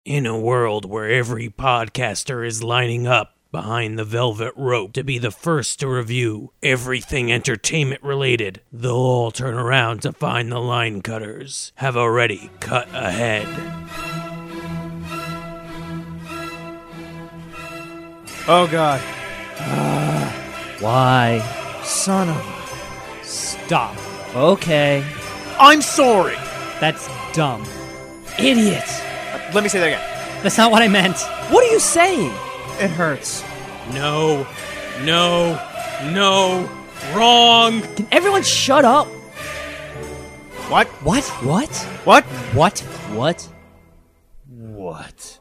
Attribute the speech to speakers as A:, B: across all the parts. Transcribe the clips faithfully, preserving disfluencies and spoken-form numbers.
A: In a world where every podcaster is lining up behind the velvet rope to be the first to review everything entertainment related, they'll all turn around to find the line cutters have already cut ahead.
B: Oh God.
C: Uh, why?
B: Son of a...
D: Stop.
C: Okay.
B: I'm sorry.
D: That's dumb.
C: Idiot.
B: Uh, let me say that again.
D: That's not what I meant.
C: What are you saying?
B: It hurts.
A: No, no, no, wrong.
C: Can everyone shut up?
B: What?
C: What? What?
B: What?
C: What? What?
B: What?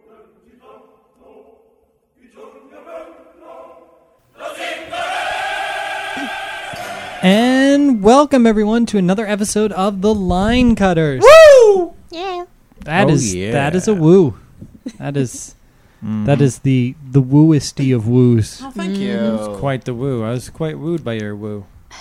D: And welcome everyone to another episode of The Line Cutters.
C: Woo!
E: Yeah.
D: That
C: Oh,
D: is
C: yeah.
D: that is a woo. That is that is the the wooisty of woos.
B: Oh, thank
E: Mm-hmm.
B: you.
F: Quite the woo. I was quite wooed by your woo.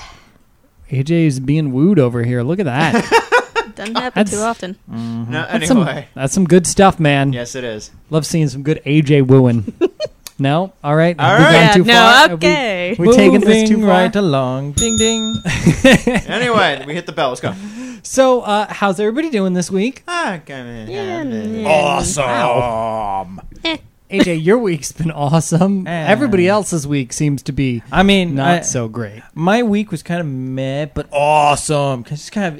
D: A J is being wooed over here. Look at that.
E: Doesn't happen
D: That's-
E: too often.
B: No,
D: That's some,
B: anyway.
D: that's some good stuff, man.
B: Yes, it is.
D: Love seeing some good A J wooing. No? All right.
B: All
D: Have we
B: right.
D: gone
E: Yeah,
D: too
E: no,
D: far? Have we-
E: okay.
D: We, taking this
F: Moving
D: too far?
F: right along. Ding ding.
B: Anyway, we hit the bell. Let's go.
D: So, uh, how's everybody doing this week?
B: Ah, come in.
E: Yeah, yeah.
B: Awesome.
D: A J, your week's been awesome.
F: Eh.
D: Everybody else's week seems to be
F: I mean,
D: not
F: I-
D: so great.
F: my week was kind of meh, but awesome. Cause it's kind of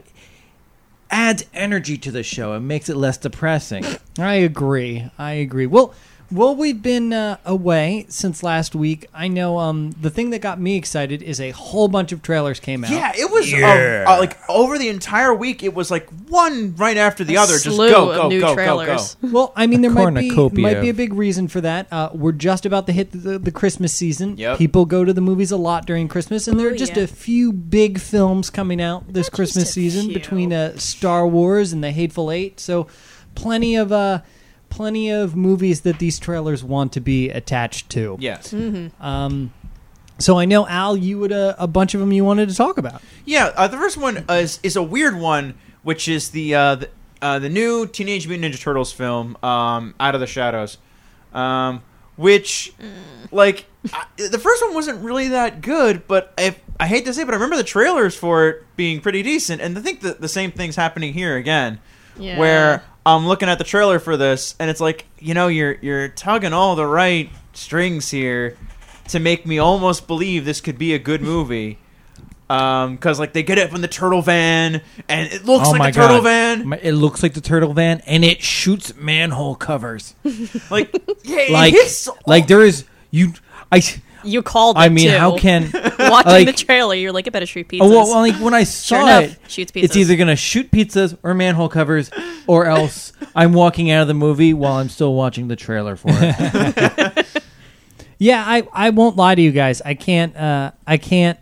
F: adds energy to the show. It makes it less depressing.
D: I agree. I agree. Well, well, we've been uh, away since last week. I know um, the thing that got me excited is a whole bunch of trailers came out.
B: Yeah, it was
F: Yeah.
B: uh, uh, like over the entire week. It was like one right after the
E: A
B: other. Just
E: slew
B: go,
E: of
B: go,
E: new
B: go, go, go.
E: trailers.
D: Well, I mean, there might be
F: cornucopia
D: might be a
F: of-
D: big reason for that. Uh, we're just about to hit the, the Christmas season.
B: Yep.
D: People go to the movies a lot during Christmas, and there
E: Oh,
D: are just
E: yeah.
D: a few big films coming out this
E: Not
D: Christmas
E: just a
D: season
E: few.
D: between uh, Star Wars and The Hateful Eight. So, plenty of uh, plenty of movies that these trailers want to be attached to.
B: Yes.
E: Mm-hmm.
D: Um, so I know Al, you would uh, a bunch of them you wanted to talk about.
B: Yeah. Uh, the first one is is a weird one, which is the uh, the, uh, the new Teenage Mutant Ninja Turtles film, um, Out of the Shadows, um, which, like, I, the first one wasn't really that good, but I, I hate to say, it, but I remember the trailers for it being pretty decent, and I think that the same thing's happening here again.
E: Yeah.
B: Where I'm looking at the trailer for this, and it's like, you know, you're you're tugging all the right strings here to make me almost believe this could be a good movie. Um, because like they get up in the turtle van, and it looks
F: Oh
B: like
F: my
B: a turtle
F: God.
B: van.
F: My- It looks like the turtle van, and it shoots manhole covers.
B: Like, yeah,
F: like,
B: it hits all-
F: like there is you. I.
E: You called it,
F: I mean,
E: too.
F: how can?
E: Watching
F: like-
E: the trailer, you're like, it better shoot pizzas.
F: Oh, well, well, like when I saw
E: Sure enough,
F: it,
E: shoots pizzas.
F: it's either gonna shoot pizzas or manhole covers, or else I'm walking out of the movie while I'm still watching the trailer for it.
D: Yeah, I, I won't lie to you guys. I can't uh, I can't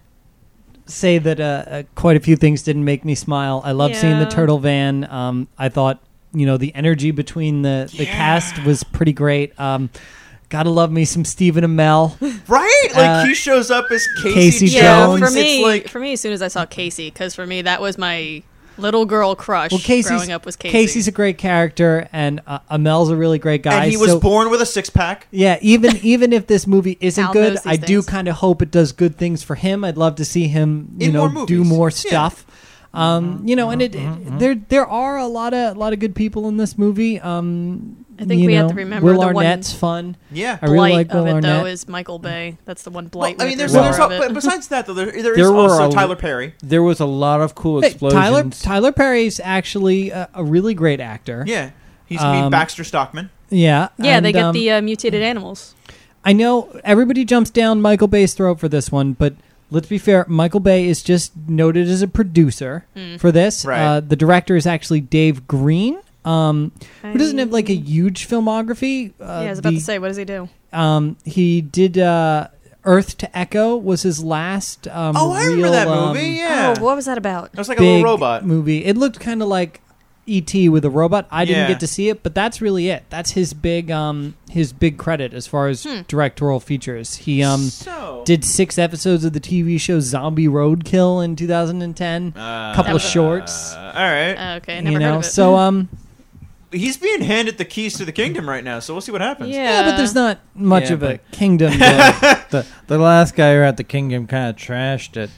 D: say that uh, uh, quite a few things didn't make me smile. I love seeing the
E: Yeah.
D: turtle van. Um, I thought you know the energy between the, the cast was pretty great. Um, gotta love me some Stephen Amell.
B: right? Like
D: uh,
B: he shows up as Casey,
D: Casey
E: yeah,
D: Jones.
E: for
B: It's
E: me,
B: like,
E: for me, as soon as I saw Casey, because for me, that was my little girl crush
D: Well, Casey's
E: growing up was Casey.
D: Casey's a great character, and uh, Amel's a really great guy.
B: and he was
D: so-
B: born with a six pack.
D: Yeah, even even if this movie isn't
E: Al
D: good,
E: knows these
D: I do
E: things.
D: kind of hope it does good things for him. I'd love to see him, you
B: In
D: know,
B: more
D: do
B: movies.
D: more
B: Yeah.
D: stuff. Um, you know, and it, it there there are a lot of a lot of good people in this movie. Um,
E: I think
D: you
E: we have
D: know,
E: to remember
D: Will
E: the one
D: Arnett's fun.
B: Yeah.
D: I really
E: Blight
D: like Will
E: of it,
D: Arnett.
E: though, is Michael Bay. That's the one
B: Well,
E: blight.
B: I mean,
E: with
B: there's,
E: the
B: there's
E: roar
B: al-
E: of it.
B: but besides that though, there, there is
F: There were
B: also
F: a-
B: Tyler Perry.
F: There was a lot of cool
D: Hey,
F: explosions.
D: Tyler Tyler Perry's actually a, a really great actor.
B: Yeah, he's gonna be
D: Um,
B: Baxter Stockman.
D: Yeah,
E: yeah,
D: and,
E: they get
D: um,
E: the uh, mutated animals.
D: I know everybody jumps down Michael Bay's throat for this one, but let's be fair. Michael Bay is just noted as a producer
E: Mm.
D: for this.
B: Right.
D: Uh, the director is actually Dave Green, um, who doesn't have like a huge filmography. Uh,
E: yeah, I was about
D: the-
E: to say, what does he do?
D: Um, he did uh, Earth to Echo was his last. Um,
B: Oh, I remember
D: real,
B: that
D: um,
B: movie. Yeah,
E: Oh, what was that about?
B: it was like a
D: big
B: little robot.
D: movie. It looked kind of like E T with a robot. I didn't
B: Yeah.
D: get to see it, but that's really it. That's his big um his big credit as far as
E: Hmm.
D: directorial features. He um
B: so,
D: did six episodes of the T V show Zombie Roadkill in two thousand ten.
B: uh,
D: couple of
E: That was-
D: shorts.
B: Uh, all right.
E: Uh, okay, I
D: You
E: never
D: know,
E: heard of it.
D: so um
B: he's being handed the keys to the kingdom right now, so we'll see what happens.
E: Yeah.
D: Yeah, but there's not much
F: Yeah,
D: of a
F: but-
D: kingdom. To,
F: the the last guy who at the kingdom kind of trashed it.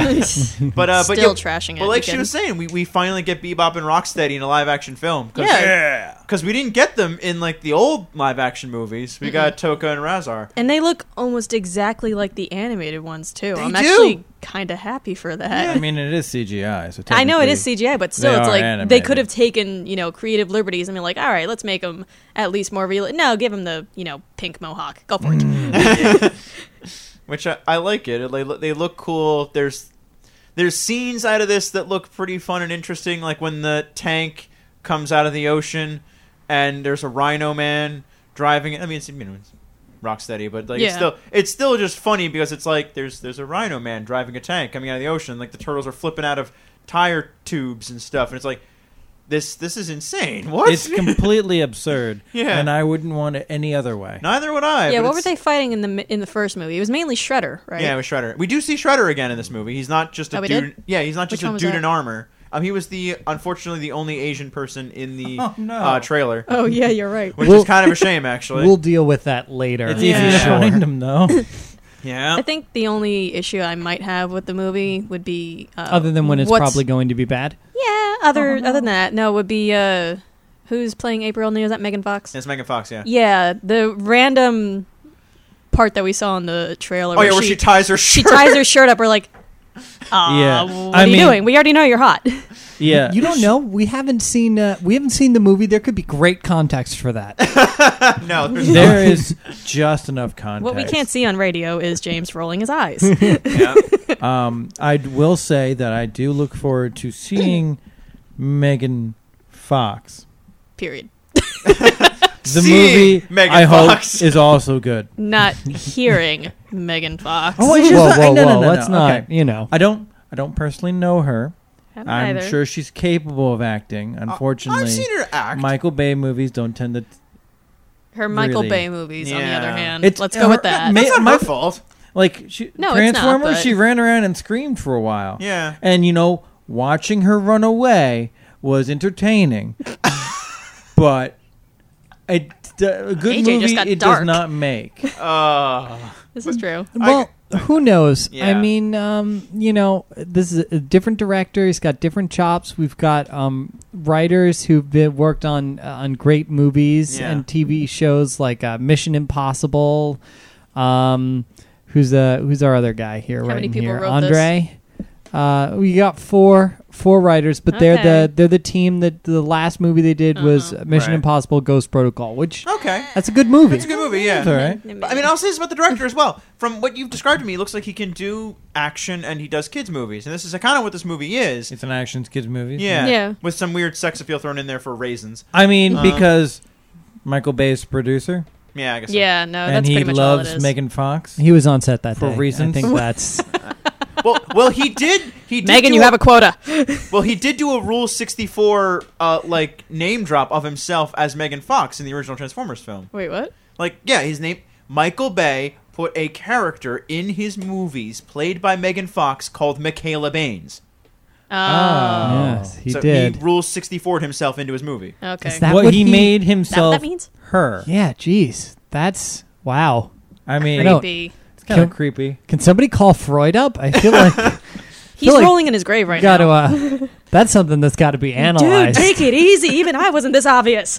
B: Uh, but uh, but
E: Still
B: yeah,
E: trashing it.
B: But like
E: You
B: she
E: can-
B: was saying, we, we finally get Bebop and Rocksteady in a live action film. Cause,
E: Yeah.
B: Because we didn't get them in like the old live action movies. We
E: Mm-mm.
B: got Toka and Razar.
E: And they look almost exactly like the animated ones too.
B: They
E: I'm
B: do.
E: actually kind of happy for that.
F: I mean, it is C G I. So
E: I know it is
F: technically-
E: C G I, but still,
F: they
E: it's
F: are
E: like they
F: animated.
E: could have taken, you know, creative liberties and been like, all right, let's make them at least more real. No, give him the, you know, pink mohawk. Go for it.
B: Which I, I like it. They look, they look cool. There's there's scenes out of this that look pretty fun and interesting, like when the tank comes out of the ocean and there's a Rhino Man driving it. I mean, it's, you know, it's Rocksteady, but like it's
E: Yeah.
B: still it's still just funny because it's like there's there's a Rhino Man driving a tank coming out of the ocean. Like the turtles are flipping out of tire tubes and stuff, and it's like this this is insane. What?
F: It's completely absurd.
B: Yeah.
F: And I wouldn't want it any other way.
B: Neither would I.
E: yeah,
B: but
E: what were
B: it's-
E: they fighting in the mi- in the first movie? It was mainly Shredder, right?
B: Yeah, with Shredder. We do see Shredder again in this movie. He's not just a
E: Oh, we
B: dude.
E: did?
B: Yeah, he's not just
E: Which one
B: a
E: was
B: dude
E: that?
B: in armor. Um, he was the unfortunately the only Asian person in the
F: Oh, no.
B: uh, trailer,
E: Oh yeah, you're right.
B: which
D: We'll-
B: is kind of a shame, actually.
D: we'll deal with that later.
F: It's
E: Yeah.
F: easy to
B: Sure.
F: find them, though.
B: yeah,
E: I think the only issue I might have with the movie would be uh,
D: Other than when it's
E: what's-
D: probably going to be bad.
E: yeah. Other other than that, no, would be uh, who's playing April O'Neil? Is that Megan Fox?
B: it's Megan Fox. Yeah.
E: Yeah, the random part that we saw in the trailer.
B: Oh yeah, where she, ties her
E: she
B: shirt.
E: ties her shirt up. We're like, ah,
F: Yeah,
E: what
F: I
E: are you
F: mean-
E: doing? We already know you're hot.
F: Yeah.
D: You don't know. We haven't seen. Uh, we haven't seen the movie. There could be great context for that.
B: no, there's
F: There is just enough context.
E: What we can't see on radio is James rolling his eyes.
B: yeah.
F: Um, I will say that I do look forward to seeing Megan Fox.
E: Period.
F: The
B: Seeing
F: movie,
B: Megan
F: I
B: Fox.
F: hope, is also good.
E: Not hearing Megan Fox.
F: Oh, it's
D: whoa,
F: just-
D: whoa,
F: no, no,
D: whoa!
F: no,
D: Let's
F: no,
D: not.
F: okay.
D: You know.
F: I don't. I don't personally know her.
E: Haven't
F: I'm
E: either.
F: sure she's capable of acting. Unfortunately,
B: I've seen her act.
F: Michael Bay movies don't tend to
E: Her Michael
F: really.
E: Bay movies, on the
B: Yeah.
E: other hand.
F: It's-
E: Let's
F: uh,
E: go with
F: her-
E: that.
F: ma-
B: It's not
F: my-
B: her fault.
F: like. She,
E: No, it's not,
F: Transformers.
E: but-
F: She ran around and screamed for a while.
B: Yeah.
F: And you know, watching her run away was entertaining, but it, a good
E: A J just
F: movie
E: got
F: it
E: dark.
F: does not make.
B: Uh,
E: This is true.
D: Well, who knows? I
B: Yeah.
D: mean, um, you know, this is a different director. He's got different chops. We've got um, writers who've been worked on uh, on great movies
B: Yeah.
D: and T V shows like uh, Mission Impossible. Um, who's uh, who's our other guy here?
E: How
D: right
E: many
D: in
E: people
D: here,
E: wrote
D: Andre. Uh, we got four four writers, but they're
E: Okay.
D: the they're the team that the last movie they did was
E: Uh-huh.
D: Mission
B: Right.
D: Impossible: Ghost Protocol, which
B: okay.
D: that's a good movie.
B: It's a good movie. Yeah.
F: That's all right.
B: But, I mean, I'll say this about the director as well. From what you've described to me, it looks like he can do action and he does kids movies, and this is kind of what this movie is.
F: It's an action kids movie.
B: Yeah.
E: Yeah.
B: With some weird sex appeal thrown in there for raisins.
F: I mean,
B: Uh,
F: because Michael Bay's the producer,
B: Yeah, I guess. So.
E: Yeah, no,
F: and
E: that's
F: he
E: pretty much all it
F: loves
E: is.
F: Megan Fox.
D: He was on set that
F: For
D: day.
F: reasons.
D: I think that's.
B: Well, well, he did. He did
E: Megan,
B: do
E: you have a quota.
B: Well, he did do a Rule sixty-four uh, like name drop of himself as Megan Fox in the original Transformers film.
E: Wait, what?
B: Like, yeah, his name Michael Bay put a character in his movies played by Megan Fox called Michaela Baines.
E: Oh,
D: Yes, he
B: so
D: did.
B: he Rule sixty-four'd himself into his movie.
E: okay.
D: Is that
F: what
D: what
F: he,
D: he-
F: made
E: that
F: himself
E: what that means?
F: her.
D: Yeah, jeez, that's wow.
F: I mean,
D: know.
E: Creepy.
F: it's kind of
D: Can-
F: creepy.
D: Can somebody call Freud up? I feel like
E: He's
D: like
E: rolling in his grave right
D: got to.
E: now.
D: Uh, that's something that's got to be
E: Dude,
D: analyzed.
E: take it easy. Even I wasn't this obvious.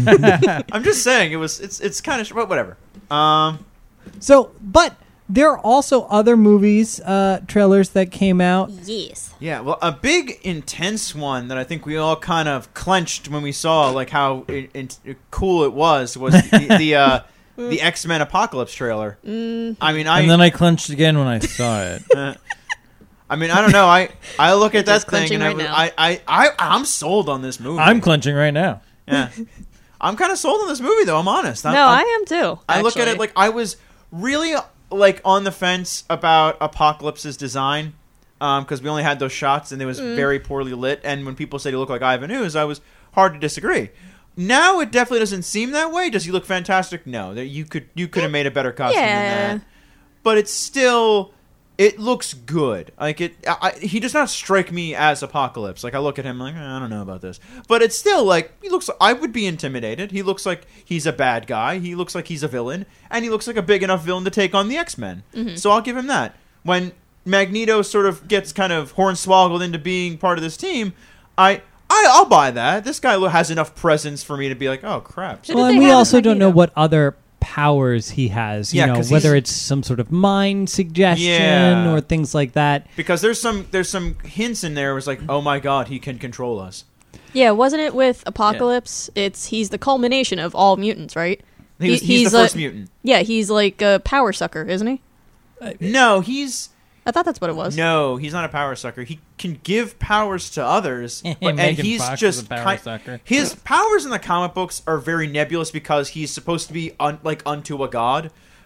B: I'm just saying it was. It's it's kind of but whatever. Um,
D: So, but there are also other movies uh, trailers that came out.
E: Yes.
B: yeah. Well, a big intense one that I think we all kind of clenched when we saw like how in, in, cool it was was the the, uh, the X-Men Apocalypse trailer.
E: Mm.
B: I mean, I
F: And then I clenched again when I saw it.
B: Uh, I mean, I don't know. I, I look at that
E: Just
B: thing
E: clenching
B: and I,
E: right
B: was-
E: now.
B: I, I, I, I'm sold on this movie.
F: I'm clenching right now.
B: yeah. I'm kind of sold on this movie, though. I'm honest. I'm,
E: No,
B: I'm-
E: I am too.
B: I look at
E: actually.
B: it like I was really like on the fence about Apocalypse's design because we only had those shots and it was
E: Mm.
B: very poorly lit. And when people said he looked like Ivan Ooze, I was hard to disagree. Now it definitely doesn't seem that way. Does he look fantastic? No. There- You could you could have made a better costume than
E: Yeah.
B: that. But it's still it looks good. Like it, I, I- he does not strike me as Apocalypse. Like I look at him like, eh, I don't know about this, but it's still like he looks. I would be intimidated. He looks like he's a bad guy. He looks like he's a villain, and he looks like a big enough villain to take on the X-Men. So I'll give him that. When Magneto sort of gets kind of hornswoggled into being part of this team, I. I, I'll buy that. This guy has enough presence for me to be like, oh crap.
E: Did
D: Well,
E: they
D: and we
E: have
D: also don't know
E: Magneto?
D: what other powers he has. You
B: Yeah,
D: know,
B: 'cause
D: whether
B: he's-
D: it's some sort of mind suggestion
B: Yeah.
D: or things like that.
B: Because there's some there's some hints in there. It was like, oh my god, he can control us.
E: Yeah, wasn't it with Apocalypse? It's he's the culmination of all mutants, right?
B: He was,
E: He-
B: he's, the
E: a-
B: first mutant.
E: Yeah, he's like a power sucker, isn't he?
B: No, he's
E: I thought that's what it was.
B: no, he's not a power sucker. He can give powers to others, but, and
F: Megan
B: he's
F: Fox is
B: just
F: a power
B: kind,
F: sucker.
B: his powers in the comic books are very nebulous because he's supposed to be un, like unto a god.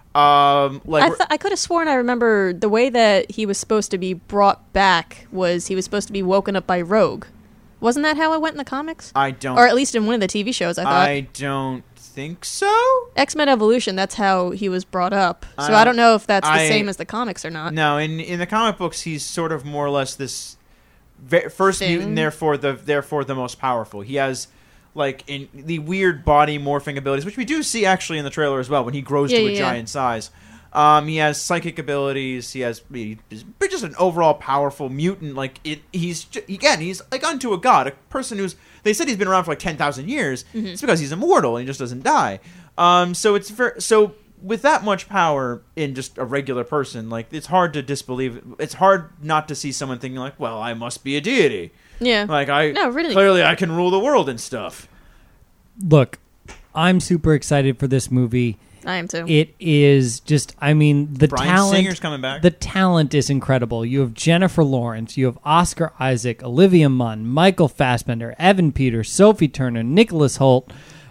B: Um, like
E: I, th- I could have sworn I remember the way that he was supposed to be brought back was he was supposed to be woken up by Rogue. Wasn't that how it went in the comics?
B: I don't,
E: Or at least in one of the T V shows, I thought.
B: I don't think so.
E: X-Men Evolution, that's how he was brought up. So
B: I
E: I don't know if that's the
B: I-
E: same as the comics or not.
B: No, in in the comic books, he's sort of more or less this ve- first
E: Thing.
B: mutant, therefore the therefore the most powerful. He has like in the weird body morphing abilities, which we do see actually in the trailer as well when he grows
E: Yeah,
B: to a
E: yeah, yeah.
B: giant size. Um, he has psychic abilities. He has he, he's just an overall powerful mutant. Like it, he's ju- again, he's like unto a god, a person who's. They said he's been around for like ten thousand years.
E: Mm-hmm.
B: It's because he's immortal and he just doesn't die. Um, so it's very so with that much power in just a regular person, like it's hard to disbelieve. It's hard not to see someone thinking like, "Well, I must be a deity."
E: Yeah.
B: Like I
E: No, really.
B: clearly I can rule the world and stuff.
D: Look, I'm super excited for this movie.
E: I am too.
D: It is just, I mean, the
B: Bryan
D: talent.
B: Singer's coming back.
D: The talent is incredible. You have Jennifer Lawrence, you have Oscar Isaac, Olivia Munn, Michael Fassbender, Evan Peters, Sophie Turner, Nicholas Hoult,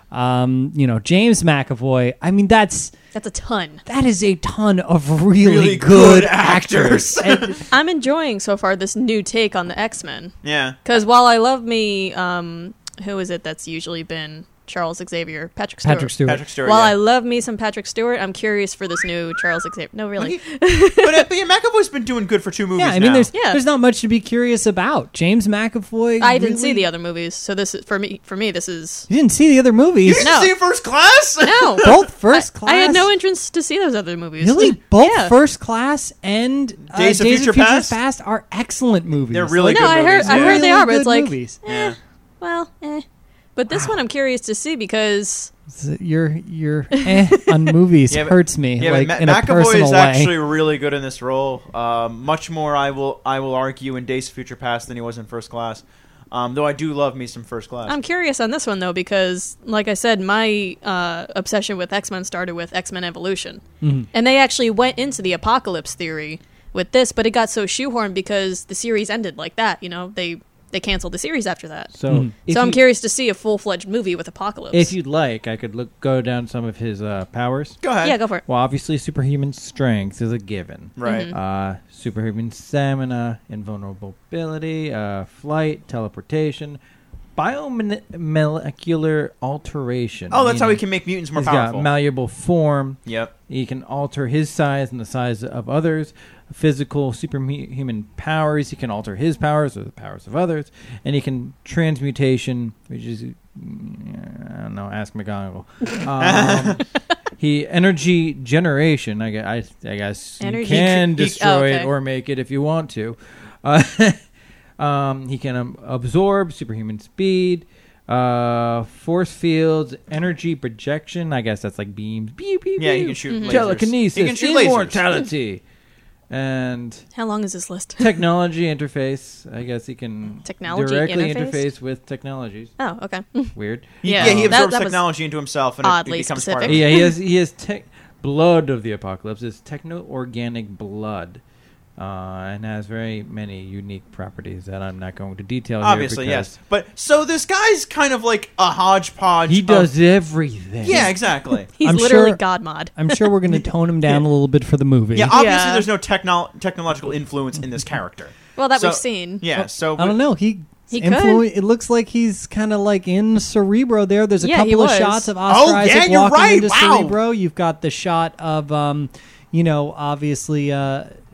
D: um, you know, James McAvoy. I mean, that's
E: That's a ton.
D: that is a ton of really,
B: Really
D: good,
B: good
D: actors.
B: actors.
D: And-
E: I'm enjoying so far this new take on the X-Men.
B: Yeah.
E: Because while I love me, um, who is it that's usually been Charles Xavier? Patrick Stewart.
D: Patrick Stewart.
B: Patrick Stewart.
E: While
B: yeah.
E: I love me some Patrick Stewart, I'm curious for this new Charles Xavier. No, really.
B: but, uh, but yeah, McAvoy's been doing good for two movies
D: yeah, I
B: now.
D: mean, there's
E: Yeah.
D: there's not much to be curious about. James McAvoy.
E: I didn't
D: really-
E: see the other movies, so this is for me. For me, this is
D: You didn't see the other movies.
B: You didn't
E: No.
B: see First Class?
E: no.
D: Both first
E: I,
D: class.
E: I had no interest to see those other movies.
D: Really, both
E: Yeah.
D: First Class and uh,
B: Days of Future Past?
D: Past are excellent movies.
B: They're really
E: No,
B: good
E: I heard-
B: movies.
E: I
B: yeah.
E: heard they are, but
D: good
E: it's like-
D: movies.
B: Yeah.
E: Well, eh. But this one I'm curious to see because
D: Your your eh on movies
B: Yeah, but-
D: hurts me
B: Yeah,
D: like
B: but
D: in
B: Ma-
D: a
B: McAvoy
D: personal
B: is
D: way.
B: actually really good in this role. Um, much more, I will, I will argue, in Days of Future Past than he was in First Class. Um, though I do love me some First Class.
E: I'm curious on this one though because, like I said, my uh, obsession with X-Men started with X-Men Evolution,
D: Mm-hmm.
E: and they actually went into the apocalypse theory with this, but it got so shoehorned because the series ended like that. You know, they they canceled the series after that.
F: So,
D: Mhm.
F: if
E: So I'm
F: you-
E: curious to see a full fledged movie with apocalypse.
F: If you'd like, I could look go down some of his uh, powers.
B: Go ahead.
E: yeah, go for it.
F: Well, obviously, superhuman strength is a given.
B: Right.
E: Mhm.
F: Uh, superhuman stamina, invulnerability, uh, flight, teleportation, biomolecular alteration.
B: Oh, that's how he
F: meaning
B: can make mutants more
F: he's
B: powerful.
F: got malleable form.
B: Yep.
F: He can alter his size and the size of others. Physical superhuman powers. He can alter his powers or the powers of others, and he can transmutation, which is mm, I don't know. Ask McGonagall. Um, he energy generation. I guess, I, I guess you
E: Energy-
F: can
B: He- he-
F: destroy
E: oh, okay.
F: it or make it if you want to. Uh, um, he can um, absorb superhuman speed. Uh, force fields, energy projection. I guess that's like beams. Pew, pew,
B: Yeah, he
F: pew.
B: can shoot
E: Mhm.
B: lasers.
F: Telekinesis,
B: He can shoot lasers.
F: immortality, and
E: How long is this list?
F: technology interface. I guess he can
E: Technology
F: directly
E: interface?
F: interface with technologies.
E: Oh, okay.
F: Weird.
B: He-
E: Yeah.
B: yeah, he
E: That-
B: absorbs
E: that was
B: technology into himself, and it, it
E: oddly
B: becomes part of
E: specific.
B: him.
F: Yeah, he has he has tech blood of the apocalypse. It's techno-organic blood, uh, and has very many unique properties that I'm not going to detail
B: Obviously,
F: here.
B: yes. But so this guy's kind of like a hodgepodge.
F: He
B: of-
F: does everything.
B: Yeah, exactly.
E: He's
D: I'm
E: literally
D: sure-
E: God mod.
D: I'm sure we're going to tone him down a little bit for the movie.
B: Yeah, obviously
E: Yeah.
B: there's no techno- technological influence in this character.
E: Well, that
B: So-
E: we've seen.
B: Yeah, so
D: I don't know. He
E: He
D: influ- It looks like he's kind of like in Cerebro. There, there's a
E: Yeah, he
D: couple of
E: was.
D: shots of Oscar
B: Oh,
D: Isaac
B: yeah, you're
D: walking
B: right.
D: into
B: Wow.
D: Cerebro. You've got the shot of, um, you know, obviously, uh,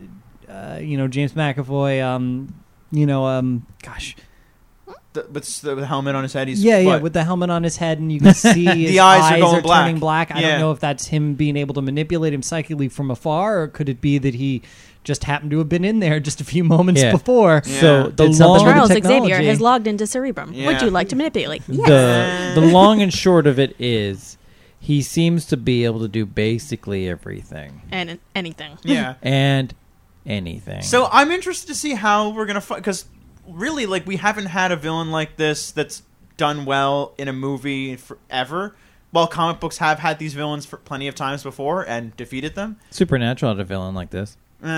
D: uh, you know, James McAvoy, um, you know, um, gosh,
B: The, with the helmet on his head. He's
D: yeah, yeah,
B: what?
D: with the helmet on his head, and you can see his
B: eyes are going black.
D: turning black. I
B: Yeah.
D: don't know if that's him being able to manipulate him psychically from afar, or could it be that he just happened to have been in there just a few moments
F: Yeah.
D: before?
B: Yeah.
F: So the
D: Did something
F: long,
D: with the
E: Charles
D: technology.
E: Xavier has logged into Cerebrum.
B: Yeah.
E: Would you like to manipulate? Yes.
F: the the long and short of it is, he seems to be able to do basically everything
E: And anything.
B: Yeah.
F: and anything.
B: So I'm interested to see how we're gonna fight, because really, like, we haven't had a villain like this that's done well in a movie forever. While comic books have had these villains for plenty of times before and defeated them.
F: Supernatural had a villain like this.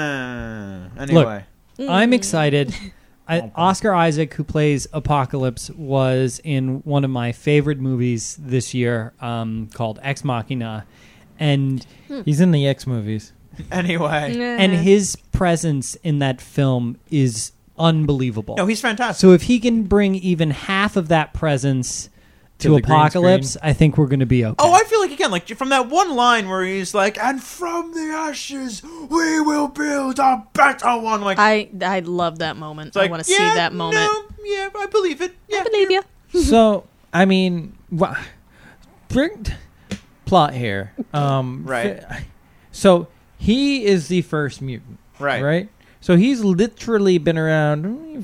B: Uh, anyway,
D: I'm excited. I, Oscar Isaac, who plays Apocalypse, was in one of my favorite movies this year um, called Ex Machina, and
F: He's in the X movies.
B: anyway,
D: and his presence in that film is unbelievable.
B: no, he's fantastic.
D: So if he can bring even half of that presence
F: To
D: to
F: the green
D: Apocalypse, I think we're going to be okay.
B: Oh, I feel like, again, like from that one line where he's like, "And from the ashes we will build a better one." Like,
E: I I love that moment.
B: it's like,
E: I want to
B: yeah,
E: see that moment.
B: No, yeah, I believe it. Yeah,
E: I believe you.
F: So I mean, wha- bring plot here. Um,
B: Right.
F: fi- So he is the first mutant,
B: Right.
F: right? So he's literally been around a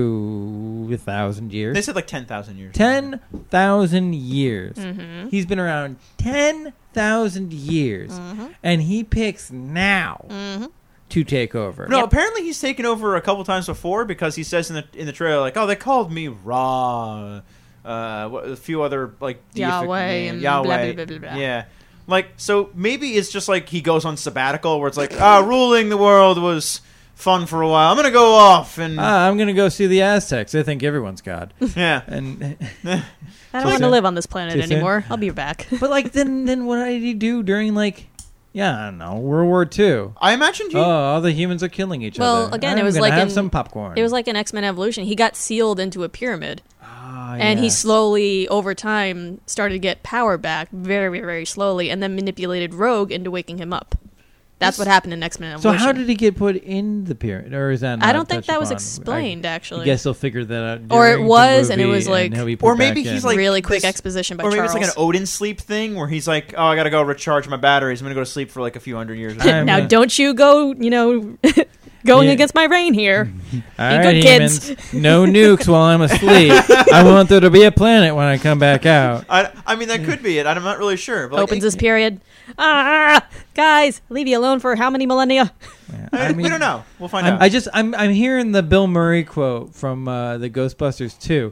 F: few thousand years.
B: They said like ten thousand years.
F: ten thousand years.
E: Mm-hmm.
F: He's been around ten thousand years.
E: Mm-hmm.
F: And he picks now
E: Mm-hmm.
F: to take over.
B: No,
E: Yep.
B: apparently he's taken over a couple times before, because he says in the in the trailer, like, "Oh, they called me Ra." Uh, what, a few other like deific
E: Yahweh
B: names.
E: and
B: Yahweh.
E: blah, blah, blah, blah, blah.
B: Yeah, like, so maybe it's just like he goes on sabbatical where it's like, ah, ruling the world was fun for a while. I'm gonna go off and
F: Ah, I'm going to go see the Aztecs. I think everyone's God.
B: yeah.
F: And
E: I don't
F: Too
E: want to
F: soon?
E: live on this planet
F: Too soon?
E: anymore. I'll be back.
F: But like then then what did he do during like yeah, I don't know, World War Two?
B: I imagined he.
F: Oh, all the humans are killing each
E: Well,
F: other.
E: again, it
F: I'm
E: was
F: gonna
E: like
F: have
E: in-
F: some popcorn.
E: It was like an X-Men Evolution. He got sealed into a pyramid,
F: Ah,
E: and he
F: yes.
E: slowly, over time, started to get power back very, very, very slowly, and then manipulated Rogue into waking him up. That's what happened in X-Men
F: So
E: Evolution.
F: how did he get put in the pyramid, or is that? Not
E: I don't think
F: touched
E: that was
F: upon?
E: explained,
F: I,
E: actually.
F: I guess they'll figure that out.
E: Or it
F: during the
E: was, and it
F: movie,
E: was like-
F: he'll be put
B: Or maybe
F: back
B: he's
F: in.
B: like
E: really quick
B: this-
E: exposition by
B: or maybe
E: Charles.
B: it's like an Odin sleep thing where he's like, "Oh, I gotta go recharge my batteries. I'm gonna go to sleep for like a few hundred years."
F: I'm
E: now,
F: gonna-
E: don't you go, you know, going
F: Yeah.
E: against my reign here.
F: All
E: Be
F: right,
E: good, kids.
F: humans, no nukes while I'm asleep. I want there to be a planet when I come back out.
B: I, I mean, that could be it. I'm not really sure. But like,
E: Opens this period. Ah, guys, leave you alone for how many millennia?
F: Yeah,
B: I,
F: I mean,
B: we don't know. We'll find
F: I'm,
B: out.
F: I just I'm I'm hearing the Bill Murray quote from uh, the Ghostbusters two.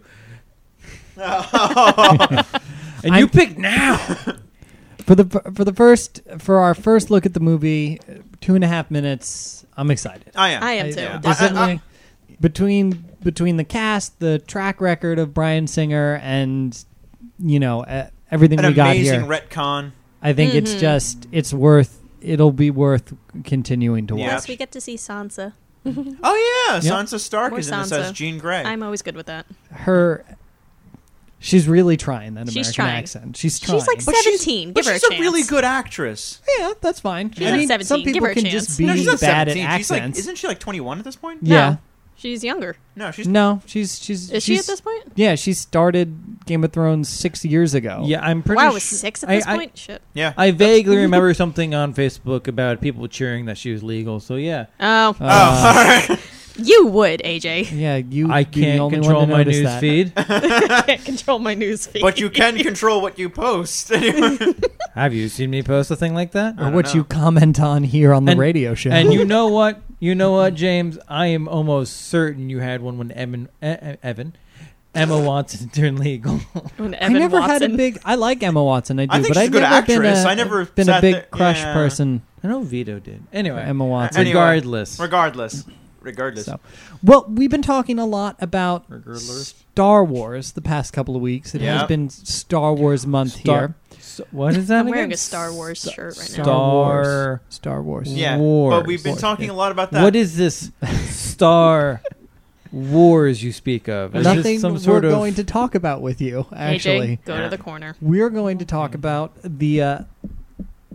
F: And you
D: I'm-
F: pick now.
D: for the for the first for our first look at the movie, uh, two and a half minutes. I'm excited.
B: I am.
E: I am
D: I-
E: too.
B: Yeah.
D: there's
B: I- I-
D: certainly- between between the cast, the track record of Bryan Singer, and you know uh, everything
B: An
D: we got
B: amazing
D: here,
B: retcon.
D: I think it's
E: Mhm.
D: just it's worth. It'll be worth continuing to watch.
B: Yeah.
E: Plus, we get to see Sansa.
B: Oh yeah,
D: Yep.
B: Sansa Stark
E: More
B: is in this
E: Sansa.
B: as Jean Grey.
E: I'm always good with that.
D: Her, she's really trying that
E: She's
D: American
E: trying.
D: accent. She's trying.
E: She's like
B: But she's-
E: seventeen.
B: but
E: Give her
B: she's
E: a
B: a,
E: chance.
B: really good actress.
D: yeah, that's fine.
E: She's
D: I
E: not
D: mean, some
E: seventeen. Give
D: people
E: her a
D: can
E: chance.
D: just be
B: No, she's not
D: bad at
B: seventeen. She's like,
D: accents.
B: isn't she like twenty-one at this point?
E: No.
D: yeah.
E: She's younger.
B: No, she's
D: No, she's she's
E: Is she
D: she's,
E: at this point?
D: Yeah, she started Game of Thrones six years ago.
F: Yeah, I'm pretty.
E: Wow,
F: sure,
E: was six at
F: I-
E: this
F: I-
E: point? Shit.
B: yeah.
F: I vaguely remember something on Facebook about people cheering that she was legal. So yeah,
E: Oh,
B: Oh, all right.
E: you would, A J.
D: Yeah, you.
F: I
D: you'd be the
F: can't
D: only one
F: control
D: to
F: my
D: notice
F: news
D: that.
F: feed.
E: I can't control my news feed.
B: But you can control what you post.
F: Have you seen me post a thing like that?
B: I
D: or
B: don't
D: what
B: know.
D: you comment on here on the
F: And-
D: radio show.
F: And you know what? You know what, James? I am almost certain you had one when Evan, e- e- Evan, Emma Watson turned legal.
E: When
D: I
E: Evan
D: never had a
E: Watson-
D: big. I like Emma Watson. I do,
B: I think
D: but
B: she's
D: I've
B: a good
D: never been
B: actress.
D: a,
B: I never
D: been a
B: sat
D: big
B: there-
D: crush
B: yeah.
D: person.
F: I know Vito did. Anyway,
D: Emma Watson.
B: Anyway.
F: regardless,
B: Regardless, regardless.
D: So, well, we've been talking a lot about
F: Regardless.
D: Star Wars the past couple of weeks. It
B: Yeah.
D: has been Star Wars month
F: Star-
D: here.
F: So, what is that
E: I'm
F: again?
E: wearing a Star Wars shirt right now.
D: Star
F: Star-
D: Wars. Star Wars.
B: Yeah,
F: Wars.
B: but we've been
F: Wars.
B: talking a lot about that.
F: What is this Star Wars you speak of? Is
D: Nothing
F: this some
D: we're
F: sort of
D: going to talk about with you.
E: A
D: Actually,
E: J, go
B: Yeah.
E: to the corner.
D: we're going to talk about the uh,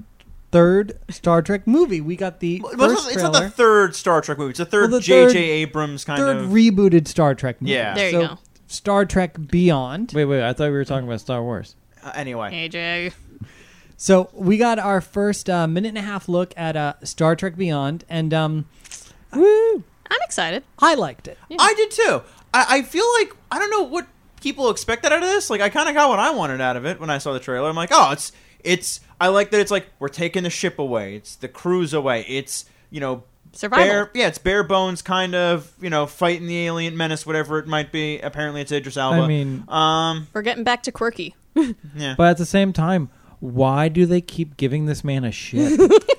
D: third Star Trek movie. We got the
B: Well,
D: first
B: it's, not, it's
D: trailer,
B: not the third Star Trek movie. It's the third
D: Well, the
B: J J
D: third-
B: Abrams kind
D: third
B: of.
D: rebooted Star Trek movie.
B: Yeah.
E: There you
D: so,
E: go.
D: Star Trek Beyond.
F: Wait, wait. I thought we were talking about Star Wars.
B: uh, anyway,
E: A J.
D: So we got our first uh, minute and a half look at uh, Star Trek Beyond, and um, woo,
E: I'm excited.
D: I liked it.
B: I did too. I, I feel like I don't know what people expected out of this. Like I kind of got what I wanted out of it when I saw the trailer. I'm like, oh, it's it's. I like that it's like we're taking the ship away. It's the cruise away. It's you know.
E: Survival.
B: Bare, yeah, it's bare bones, kind of, you know, fighting the alien menace, whatever it might be. Apparently, it's Idris Elba.
F: I mean,
B: um,
E: We're getting back to quirky.
B: yeah.
F: but at the same time, why do they keep giving this man a ship?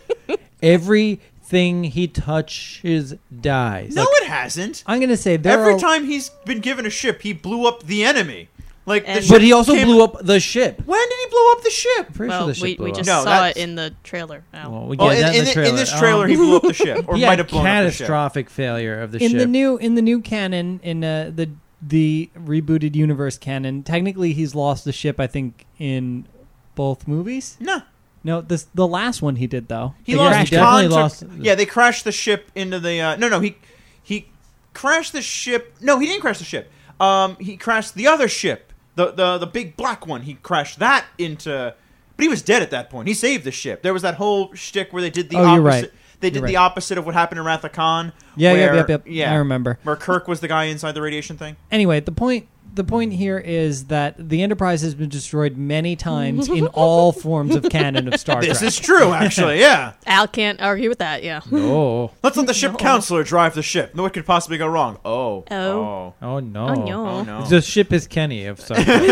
F: Everything he touches dies.
B: No,
F: Like,
B: it hasn't.
D: I'm gonna say there
B: Every
D: are,
B: time he's been given a ship, he blew up the enemy. Like, the
E: And-
B: ship
F: but he also
B: came-
F: blew up the ship.
B: When did he blow up the ship?
F: Pretty
E: Well,
F: sure the ship
E: we,
F: blew
E: we
F: up.
E: just
B: No,
E: saw
B: that's-
E: it in the trailer. Now.
F: Well, we
B: Oh,
F: get
B: in,
F: that
B: in,
F: in the
B: the-
F: trailer.
B: in this trailer,
F: Um,
B: he blew up the ship, or
F: he
B: might
F: had
B: have blown up the ship.
F: catastrophic failure of the
D: in
F: ship.
D: the new in the new canon in uh, the the rebooted universe canon. Technically, he's lost the ship. I think in both movies.
B: No,
D: No, this the last one he did though.
B: he
D: They
B: lost.
D: crashed
F: he
D: it.
F: definitely
B: Khan
F: lost-
B: took- yeah, they crashed the ship into the. Uh, no, no, he he crashed the ship. No, he didn't crash the ship. Um, he crashed the other ship, the the the big black one. He crashed that into. But he was dead at that point. He saved the ship. There was that whole shtick where they did the
D: Oh,
B: opposite.
D: you're right.
B: They did
D: You're
B: the
D: right.
B: opposite of what happened in Wrath of Khan.
D: Yeah,
B: where,
D: yep, yep, yep.
B: Yeah,
D: I remember.
B: Where Kirk was the guy inside the radiation thing.
D: Anyway, the point the point here is that the Enterprise has been destroyed many times in all forms of canon of Star
B: This
D: Trek.
B: is true, actually. Yeah.
E: Al can't argue with that. Yeah.
F: No.
B: Let's let the ship counselor drive the ship. No, what could possibly go wrong? Oh.
E: Oh.
B: Oh.
F: Oh no.
E: Oh, no.
B: Oh, no.
F: The ship is Kenny of Star Trek.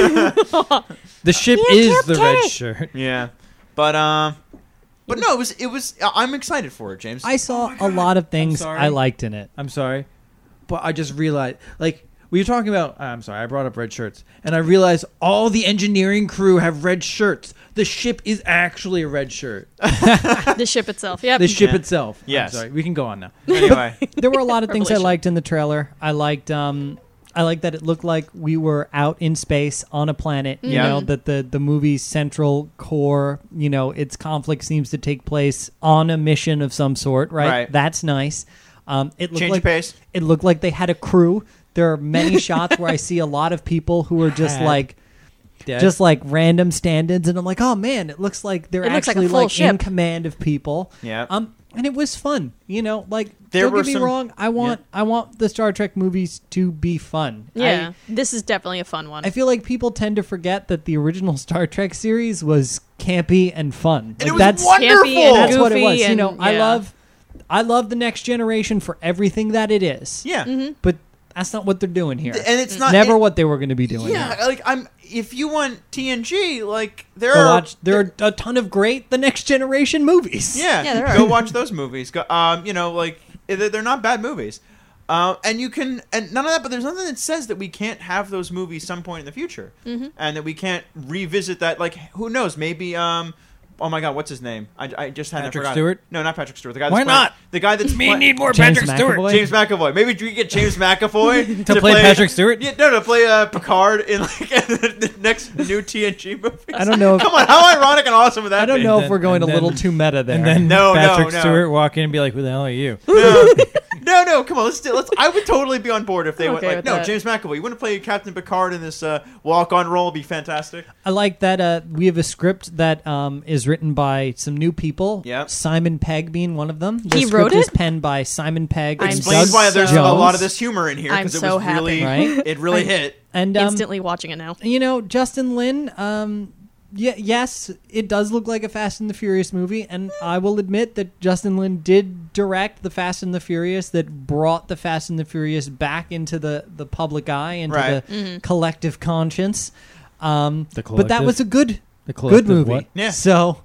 F: The ship is the red shirt.
B: Yeah. But, um... But no, it was... It was. I'm excited for it, James.
D: I saw a lot of things
F: sorry.
D: I liked in it.
F: I'm sorry, but I just realized, like, we were talking about. I'm sorry, I brought up red shirts, and I realized all the engineering crew have red shirts. The ship is actually a red shirt.
E: The ship itself. Yep.
F: The ship
B: Yeah.
F: itself.
B: Yes.
F: I'm sorry, we can go on now.
B: Anyway.
D: There were a lot of things I
E: Revelation.
D: liked in the trailer. I liked um I liked that it looked like we were out in space on a planet. You
B: Yeah.
D: know, that the, the movie's central core, you know, its conflict seems to take place on a mission of some sort, right?
B: Right.
D: That's nice. Um, it looked
B: Change
D: like
B: of pace.
D: it looked like they had a crew. There are many shots where I see a lot of people who are just
F: Had.
D: like
F: Dead.
D: just like random stand-ins, and I'm like, oh man, it looks like they're
E: It looks like a
D: actually
E: full
D: like,
E: ship.
D: in command of people.
B: Yeah.
D: Um, and it was fun. You know, like
B: There
D: don't
B: were
D: get me
B: some-
D: wrong. I want I want the Star Trek movies to be fun.
E: Yeah. This is definitely a fun one.
D: I, I feel like people tend to forget that the original Star Trek series was campy and fun.
B: And
D: Like,
B: it was
D: that's
B: wonderful.
E: Campy and
D: that's what it
E: goofy
D: was. You know,
E: and-
D: I
E: yeah.
D: love I love the Next Generation for everything that it is.
B: Yeah.
E: Mm-hmm.
D: But that's not what they're doing here.
B: And it's not...
D: Never
B: it-
D: what they were going to be doing.
B: Yeah,
D: here.
B: like, I'm... If you want T N G, like, there
D: Go
B: are...
D: watch, there are a ton of great The Next Generation movies.
B: Yeah,
E: Yeah, there are.
B: go watch those movies. Go, um, you know, like they're they're not bad movies, uh, and you can and none of that. But there's nothing that says that we can't have those movies some point in the future,
E: Mm-hmm.
B: and that we can't revisit that. Like, who knows? Maybe. Um, oh my God, what's his name? I, I just had
F: Patrick
B: I forgot.
F: Stewart?
B: No, not Patrick Stewart. The guy. That's
F: Why
B: playing-
F: not?
B: The guy that's
F: Me
B: play-
F: need more
D: James
F: Patrick Stewart.
D: McAvoy?
B: James McAvoy. Maybe we get James McAvoy
F: To play Patrick Stewart?
B: Yeah, no, to play uh, Picard in like the next new T N G movie.
D: I don't know if
B: Come on, how ironic and awesome would that
D: I don't
B: be?
D: know
F: And
D: if we're
F: then-
D: going a
F: and
D: little
F: then-
D: too meta there.
F: And then
B: No, no,
F: Patrick
B: no.
F: Stewart walk in and be like, "Who the hell are you?"
B: no, no, no, come on. Let's do, let's. I would totally be on board if they
E: I'm
B: went
E: okay
B: like,
E: with
B: no,
E: that.
B: James McAvoy. You want to play Captain Picard in this uh, walk-on role? It'd be fantastic.
D: I like that uh, we have a script that um, is written by some new people.
B: Yep.
D: Simon Pegg being one of them. The
E: He
D: script
E: wrote
D: is
E: it?
D: penned by Simon Pegg.
E: I'm
D: and
B: Explains
D: Doug
B: why there's a
D: Jones.
B: lot of this humor in here
E: I'm
B: because it
E: so
B: was really,
E: happy.
D: Right?
B: it really
E: I'm-
B: hit.
D: And um,
E: Instantly watching it now.
D: you know, Justin Lin. Um, yeah, yes, it does look like a Fast and the Furious movie, and I will admit that Justin Lin did direct the Fast and the Furious that brought the Fast and the Furious back into the, the public eye, into
B: Right.
D: the
E: Mm-hmm.
D: collective conscience. Um,
F: The
D: but that
F: collective?
D: was a good,
F: The
D: good
F: collective
D: movie.
F: what?
B: Yeah.
D: So,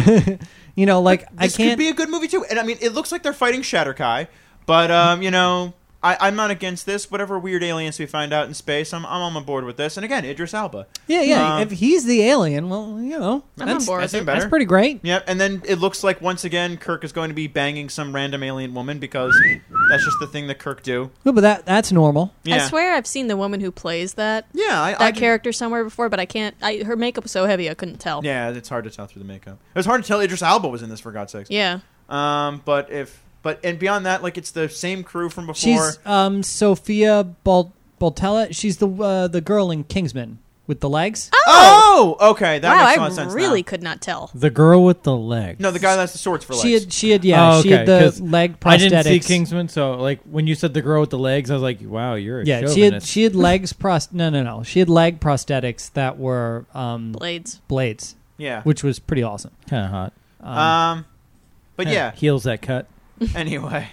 D: you know, like I
B: This
D: can't.
B: could be a good movie too. And I mean, it looks like they're fighting Shatterkai, but um, you know, I, I'm not against this. Whatever weird aliens we find out in space, I'm I'm on board with this. And again, Idris Elba.
D: Yeah, yeah.
B: Um,
D: if he's the alien, well, you know,
E: I'm
D: that's,
E: on board.
B: That's
E: with
B: even
E: it.
B: better.
D: that's pretty great.
B: Yep, and then it looks like once again Kirk is going to be banging some random alien woman because that's just the thing that Kirk do.
D: Well, but that that's normal.
B: Yeah,
E: I swear I've seen the woman who plays that
B: yeah, I,
E: that
B: I
E: character somewhere before, but I can't. I, her makeup was so heavy I couldn't tell.
B: Yeah, it's hard to tell through the makeup. It was hard to tell Idris Elba was in this, for God's sakes.
E: Yeah.
B: Um, but if but and beyond that, like it's the same crew from before.
D: She's um Sophia Bal- Baltella. She's the uh, the girl in Kingsman with the legs.
B: oh, okay, that
E: wow,
B: makes a lot of
E: I
B: sense.
E: really
B: now.
E: could not tell.
F: The girl with the leg.
B: No, the guy that's the swords for legs.
D: She had she had yeah
F: Oh,
D: she had
F: okay,
D: the
F: 'cause
D: leg prosthetics.
F: I didn't see Kingsman, so like when you said the girl with the legs, I was like, "Wow, you're a
D: Yeah,
F: chauvinist."
D: she had she had legs pros. No, no, no. She had leg prosthetics that were um
E: Blades.
D: blades,
B: yeah.
D: which was pretty awesome.
F: kind of hot.
D: Um,
B: Um, but yeah.
F: heels that cut.
B: Anyway,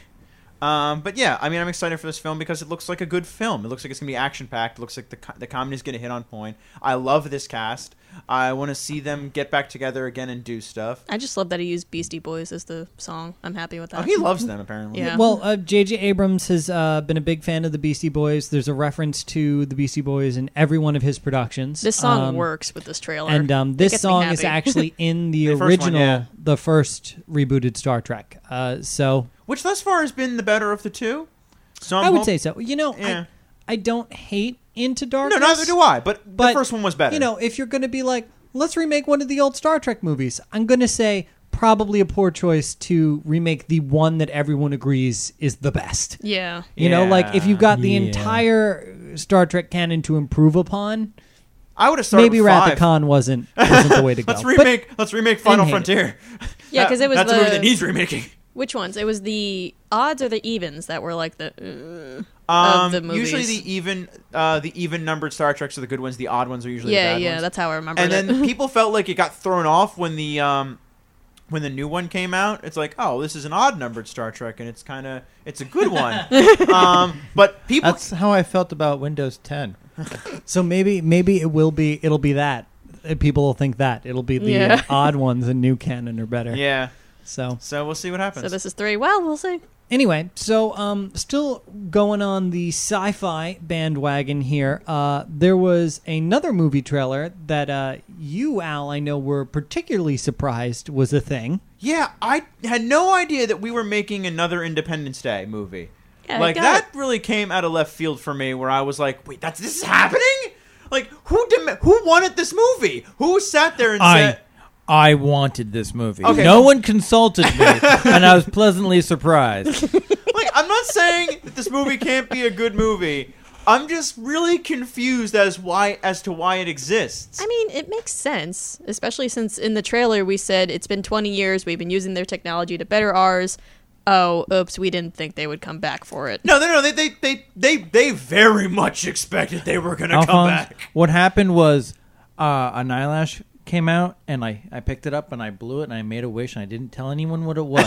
B: um, but yeah, I mean, I'm excited for this film because it looks like a good film. It looks like it's gonna be action packed. It looks like the co- the comedy's gonna hit on point. I love this cast. I want to see them get back together again and do stuff.
E: I just love that he used Beastie Boys as the song. I'm happy with that.
B: Oh, he loves them apparently.
E: Yeah.
D: Well, uh, J J. Abrams has uh, been a big fan of the Beastie Boys. There's a reference to the Beastie Boys in every one of his productions.
E: This song
D: Um,
E: works with this trailer.
D: And um,
E: It
D: this
E: gets me
D: song is
E: happy.
D: actually in the,
B: The first one,
D: original,
B: yeah.
D: the first rebooted Star Trek. Uh, so
B: Which thus far has been the better of the two. So I'm
D: I would
B: hop-
D: say so. You know,
B: Yeah.
D: I, I don't hate Into
B: no,
D: Darkness.
B: neither do I. But,
D: But,
B: the first one was better.
D: You know, if you're going to be like, let's remake one of the old Star Trek movies, I'm going to say probably a poor choice to remake the one that everyone agrees is the best.
E: Yeah.
D: You know, like if you've got the
F: Yeah.
D: entire Star Trek canon to improve upon,
B: I would have started
D: maybe
B: with
D: Wrath
B: five.
D: of Khan wasn't wasn't the way to go.
B: Let's
D: But-
B: remake. let's remake Final
D: hate it.
B: Frontier.
E: Yeah, because it was
B: that's
E: the
B: a movie that needs remaking.
E: which ones? It was the odds or the evens that were like the uh,
B: Um,
E: of the movies.
B: usually the even, uh, the even numbered Star Treks are the good ones. The odd ones are usually
E: yeah,
B: the bad
E: yeah.
B: ones.
E: That's how I remember
B: And
E: it.
B: then people felt like it got thrown off when the um, when the new one came out. It's like, oh, this is an odd numbered Star Trek, and it's kind of it's a good one. um, but people,
F: That's how I felt about Windows ten.
D: So maybe maybe it will be it'll be that. Uh, People will think that it'll be the
E: Yeah.
D: uh, odd ones and new canon are better.
B: yeah.
D: So
B: So we'll see what happens.
E: so this is three. Well, we'll see.
D: anyway, so um, still going on the sci-fi bandwagon here. Uh, there was another movie trailer that uh, you, Al, I know, were particularly surprised was a thing.
B: yeah, I had no idea that we were making another Independence Day movie.
E: Yeah,
B: like
E: got
B: that
E: it.
B: really came out of left field for me, where I was like, wait, that's this is happening? Like who dem- who wanted this movie? Who sat there and
F: I
B: said?
F: I wanted this movie.
B: Okay.
F: No one consulted me, and I was pleasantly surprised.
B: Like, I'm not saying that this movie can't be a good movie. I'm just really confused as why as to why it exists.
E: I mean, it makes sense, especially since in the trailer we said it's been twenty years. We've been using their technology to better ours. Oh, oops, we didn't think they would come back for it.
B: No, no, no. They, they, they, they, they very much expected they were gonna come
F: Alphonse,
B: back.
F: what happened was uh, a Nylash came out, and I, I picked it up, and I blew it, and I made a wish, and I didn't tell anyone what it was.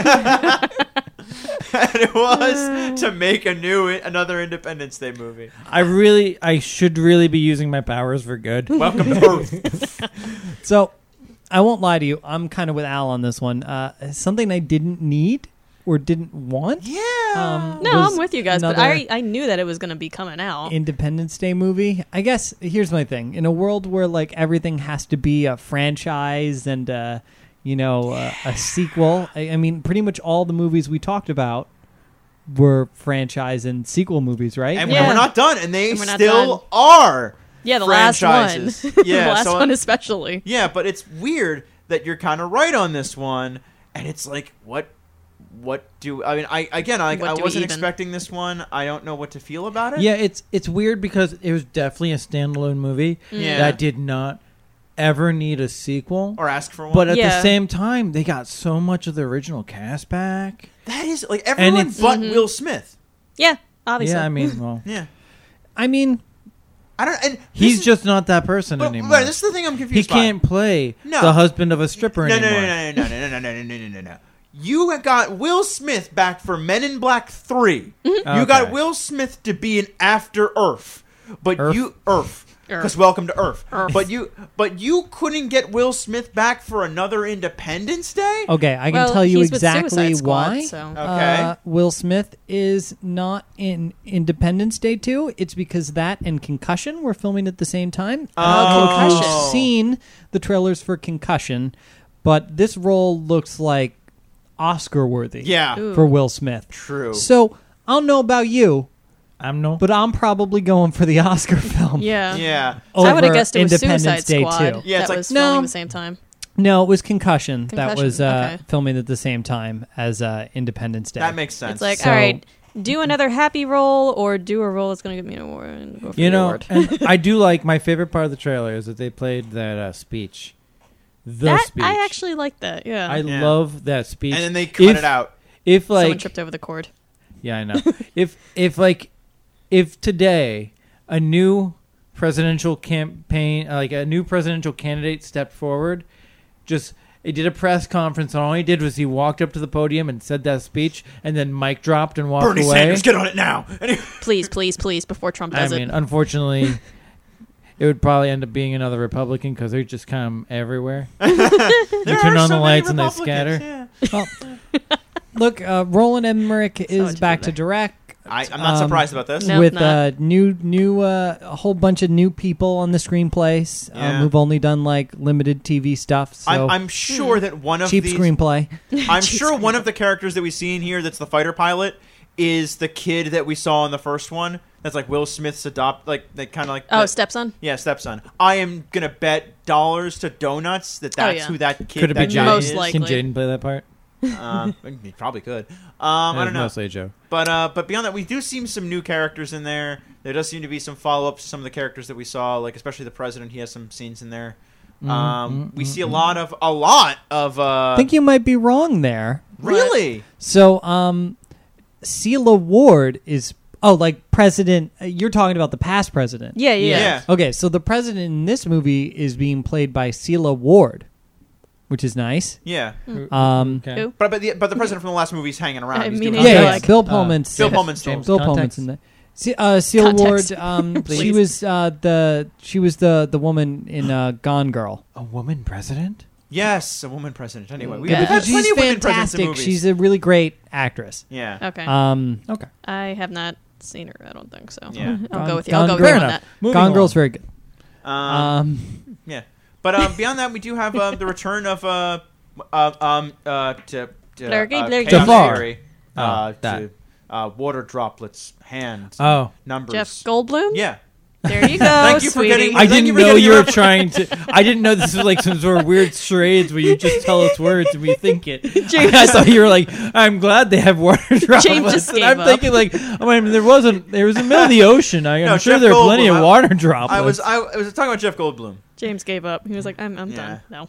B: And it was to make a new, another Independence Day movie.
F: I really, I should really be using my powers for good.
B: Welcome to Earth.
D: So I won't lie to you. I'm kind of with Al on this one. Uh, something I didn't need or didn't want.
B: Yeah.
D: Um,
E: No,
D: was
E: I'm with you guys, but
D: another
E: I I knew that it was going to be coming out.
D: Independence Day movie. I guess here's my thing. In a world where like everything has to be a franchise and uh, you know uh, a sequel. I, I mean, pretty much all the movies we talked about were franchise and sequel movies, right?
B: and
E: Yeah.
B: we're not done, and they
E: And we're not
B: still
E: done.
B: are.
E: yeah, the last one.
B: franchises.
E: the
B: Yeah,
E: last
B: so-
E: one especially.
B: Yeah, but it's weird that you're kind of right on this one, and it's like, what, what do I mean? I again, I,
E: What
B: I
E: do we
B: wasn't
E: even-
B: expecting this one. I don't know what to feel about it.
F: Yeah, it's it's weird because it was definitely a standalone movie
B: Yeah.
F: that did not ever need a sequel.
B: or ask for one.
F: But at the
E: Yeah.
F: same time, they got so much of the original cast back.
B: that is like everyone
F: it's-
B: but
E: Mhm.
B: Will Smith.
E: Yeah, obviously.
F: Yeah, I mean, well,
B: Yeah,
D: I mean,
B: I don't. And
F: he's
B: this is-
F: just not that person
B: But,
F: anymore.
B: but this is the thing I'm
F: He
B: confused by.
F: can't play
B: No.
F: the husband of a stripper
B: No, no,
F: anymore.
B: no, no, no, no, no, no, no, no, no, no, no. You got Will Smith back for Men in Black three. You got
F: Okay.
B: Will Smith to be an After Earth, but
F: Earth?
B: you Earth. because Welcome to Earth.
E: Earth.
B: But you, but you couldn't get Will Smith back for another Independence Day.
D: Okay, I can
E: Well,
D: tell you
E: he's with
D: exactly
E: Suicide Squad,
D: why.
E: so-
B: Okay.
D: Uh, Will Smith is not in Independence Day two. It's because that and Concussion were filming at the same time.
B: Oh.
D: I don't know if
B: Concussion.
D: you've seen the trailers for Concussion, but this role looks like Oscar worthy.
B: Yeah,
E: Ooh.
D: For Will Smith.
B: true.
D: So I don't know about you,
F: I'm no.
D: but I'm probably going for the Oscar film.
E: Yeah.
B: yeah,
E: I would have
D: over
E: guessed it was
D: Independence
E: Suicide
D: Day
E: Squad.
D: two.
B: Yeah, it's
E: that
B: like-
E: was
D: No.
E: filming at the same time.
D: No, it was Concussion, that
E: Concussion,
D: was uh,
E: okay.
D: filming at the same time as uh, Independence Day.
B: that makes sense.
E: It's like,
D: So-
E: all right, do another happy role or do a role that's going to get me an award and go for
F: You
E: the
F: know,
E: award.
F: and I do like my favorite part of the trailer is that they played that uh, speech. The
E: that
F: speech.
E: I actually like that. Yeah.
F: I
B: Yeah.
F: love that speech.
B: and then they cut
F: If-
B: it out.
F: If
E: Someone
F: like,
E: tripped over the cord.
F: yeah, I know. if if like, if today a new presidential campaign, uh, like a new presidential candidate stepped forward, just he did a press conference, and all he did was he walked up to the podium and said that speech, and then mic dropped and walked
B: Bernie
F: away.
B: Sanders, get on it now. Anyway,
E: Please, please, please, before Trump
F: I
E: does
F: mean,
E: it.
F: unfortunately, it would probably end up being another Republican because they're just kind of everywhere.
B: there
F: turn
B: are
F: on
B: so
F: the
B: many
F: lights and they
B: Republicans,
F: scatter.
B: yeah.
D: Well, look, uh, Roland Emmerich is
E: much
D: back
E: fun
D: to direct.
B: I, I'm not
D: Um,
B: surprised about this.
E: No.
D: with
E: not.
D: uh, new, new, uh, a whole bunch of new people on the screenplays um,
B: Yeah.
D: who've only done like limited T V stuff. So
B: I'm, I'm sure that one of
D: cheap
B: these,
D: screenplay.
B: I'm
E: Cheap
B: sure one
E: screenplay.
B: of the characters that we see in here that's the fighter pilot is the kid that we saw in the first one. That's like Will Smith's adopt, like that kind of like
E: Oh,
B: that-
E: stepson?
B: yeah, stepson. I am gonna bet dollars to donuts that that's
E: yeah.
B: who that kid.
F: Could it be
B: that guy
F: Jaden?
E: Most
B: is.
E: likely.
F: Can Jaden play that part?
B: Um, he probably could. Um, I
F: It's
B: don't know.
F: Mostly a joke.
B: But uh, but beyond that, we do see some new characters in there. There does seem to be some follow ups to some of the characters that we saw, like especially the president. He has some scenes in there. Um, we see a lot of a lot of. Uh,
D: I think you might be wrong there.
B: really.
D: So, um, Celia Ward is oh, like president. uh, You're talking about the past president.
E: Yeah, yeah.
B: Yeah.
D: Okay, so the president in this movie is being played by Celia Ward, which is nice.
B: Yeah.
D: Um,
F: Okay.
E: Who?
B: But but the but the president from the last movie's hanging around.
E: I
B: He's
E: mean,
B: doing
D: yeah,
E: Yeah,
D: yeah,
E: like-
D: Bill
F: Uh,
D: Pullman's
B: Phil Pullman's
F: James
B: still.
D: Bill
F: Context?
D: Pullman's in there. Ce- uh, Celia Ward,
E: Context.
D: um, she
E: Please.
D: was uh, the she was the the woman in uh, Gone Girl.
F: A woman president?
B: Yes, a woman president. Anyway, we
E: Yeah,
B: have
E: but
B: had plenty
D: She's
B: of women presidents in
D: fantastic.
B: movies.
D: She's a really great actress.
B: yeah.
E: Okay.
D: Um,
F: Okay.
E: I have not seen her. I don't think so.
B: Yeah.
E: I'll
D: Gone-
E: go with you.
D: Gone
E: I'll go with
D: Girl.
E: you on
F: Fair
E: that.
F: enough. Moving
D: Gone
F: along.
D: Girl's very good.
B: Um,
D: Um,
B: yeah. But um, beyond that, we do have uh, the return of uh, uh um uh to, to
E: Blurgy,
B: uh,
E: blurgy.
B: Chaos
F: Jafar.
B: Theory,
F: Oh,
B: uh,
F: that.
B: to uh, water droplets, hands,
F: Oh.
B: numbers.
E: Jeff Goldblum?
B: Yeah.
E: There you go,
B: Thank you for
E: sweetie.
B: getting-
F: I
B: Thank
F: didn't
B: you for
F: know
B: getting
F: you
B: your
F: were trying to. I didn't know this was like some sort of weird charades where you just tell us words and we think it.
E: James-
F: I thought you were like, I'm glad they have water droplets.
E: just
F: and
E: gave
F: I'm
E: up.
F: thinking like, I mean, there wasn't. There was in the middle of the ocean. I, I'm
B: No,
F: sure
B: Jeff
F: there are plenty
B: Goldblum,
F: of
B: I-
F: water droplets.
B: I was I, I was talking about Jeff Goldblum.
E: James gave up. He was like, I'm, I'm
B: Yeah.
E: done. No.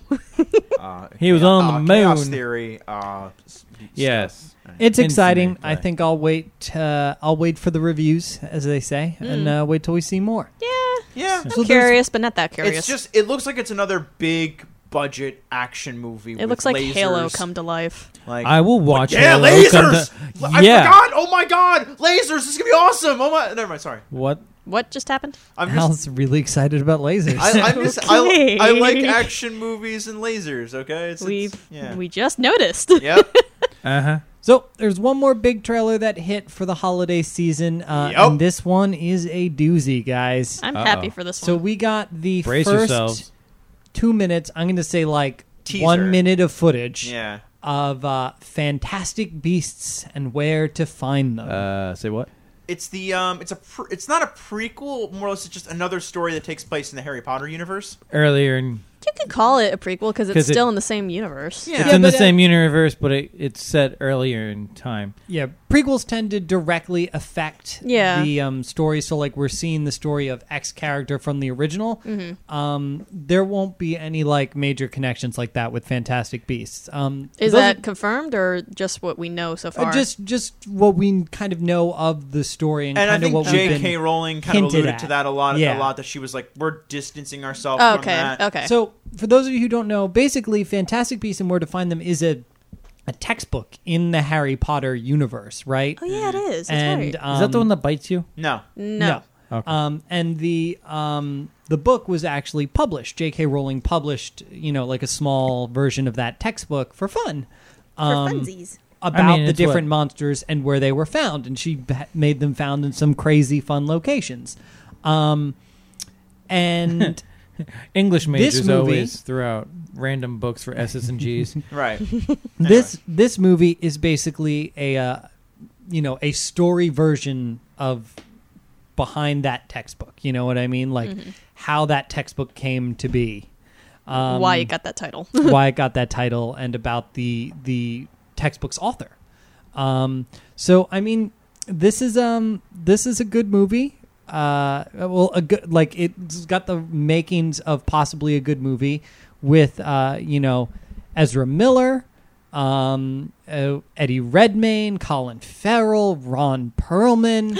B: Uh,
F: He was
B: yeah,
F: on
B: uh,
F: the
B: Chaos
F: moon.
B: Theory. Uh, s-
F: Yes.
B: stuff.
D: it's
F: Infinite
D: exciting. I
F: Play.
D: think I'll wait. Uh, I'll wait for the reviews, as they say, and
E: Mm.
D: uh, wait till we see more.
E: Yeah.
B: Yeah.
E: I'm
D: So there's-
E: curious, but not that curious.
B: It's just it looks like it's another big budget action movie.
E: it
B: with
E: looks like
B: lasers.
E: Halo come to life.
B: Like
F: I will watch.
B: yeah,
F: Halo come
B: lasers.
F: to-
B: I
F: yeah.
B: forgot. Oh my god, lasers! This is gonna be awesome. Oh my. Never mind. Sorry.
F: What?
E: What just happened?
B: I'm just.
D: Al's really excited about lasers.
B: I, I'm just.
E: Okay.
B: I, I like action movies and lasers. Okay. It's,
E: We
B: it's, yeah.
E: we just noticed.
B: Yep.
F: Uh huh.
D: So there's one more big trailer that hit for the holiday season, uh,
B: Yep.
D: and this one is a doozy, guys.
E: I'm
F: Uh-oh.
E: happy for this
D: So
E: one.
D: we got the
F: Brace
D: first
F: yourselves.
D: two minutes. I'm going to say like
B: Teaser.
D: one minute of footage
B: Yeah.
D: of uh, Fantastic Beasts and where to find them.
F: Uh, say what?
B: It's the um. It's a. Pre- it's not a prequel. More or less, it's just another story that takes place in the Harry Potter universe.
F: Earlier in
E: You can call it a prequel because it's
F: 'Cause it-
E: still in the same universe.
B: Yeah.
F: it's in the
D: but, uh,
F: same universe, but it, it's set earlier in time.
D: Yeah, prequels tend to directly affect
E: Yeah.
D: the um, story. So, like, we're seeing the story of X character from the original.
E: Mm-hmm.
D: Um, there won't be any like major connections like that with Fantastic Beasts. Um,
E: Is
D: those
E: that
D: are-
E: confirmed or just what we know so
D: uh,
E: far?
D: just just what we kind of know of the story and,
B: And I
D: kind of
B: think
D: what
B: J
D: we've
B: K.
D: been.
B: Rowling kind of
D: hinted
B: alluded
D: at.
B: to that a lot.
D: Yeah.
B: A lot that she was like, we're distancing ourselves
E: Oh,
B: from
E: okay.
B: that.
E: Okay.
D: So, for those of you who don't know, basically, Fantastic Beasts and Where to Find Them is a a textbook in the Harry Potter universe, right?
E: oh yeah, it is. That's
D: and
E: right.
D: um,
F: Is that the one that bites you?
B: No.
E: No.
F: Okay.
D: Um, and the um, the book was actually published. J K. Rowling published, you know, like a small version of that textbook for fun.
E: For
D: um,
E: funsies.
D: About
F: I mean,
D: the
F: it's
D: different
F: what-
D: monsters and where they were found, and she b- made them found in some crazy fun locations. Um, and
F: English majors
D: movie-
F: always threw out random books for S's and G's.
B: Right.
D: this this movie is basically a uh, you know a story version of behind that textbook. You know what I mean? Like how that textbook came to be. Um,
E: Why it got that title.
D: why it got that title and about the the textbook's author. Um, so I mean, this is um this is a good movie. Uh, well, a good like it's got the makings of possibly a good movie with uh you know Ezra Miller, um uh, Eddie Redmayne, Colin Farrell, Ron Perlman.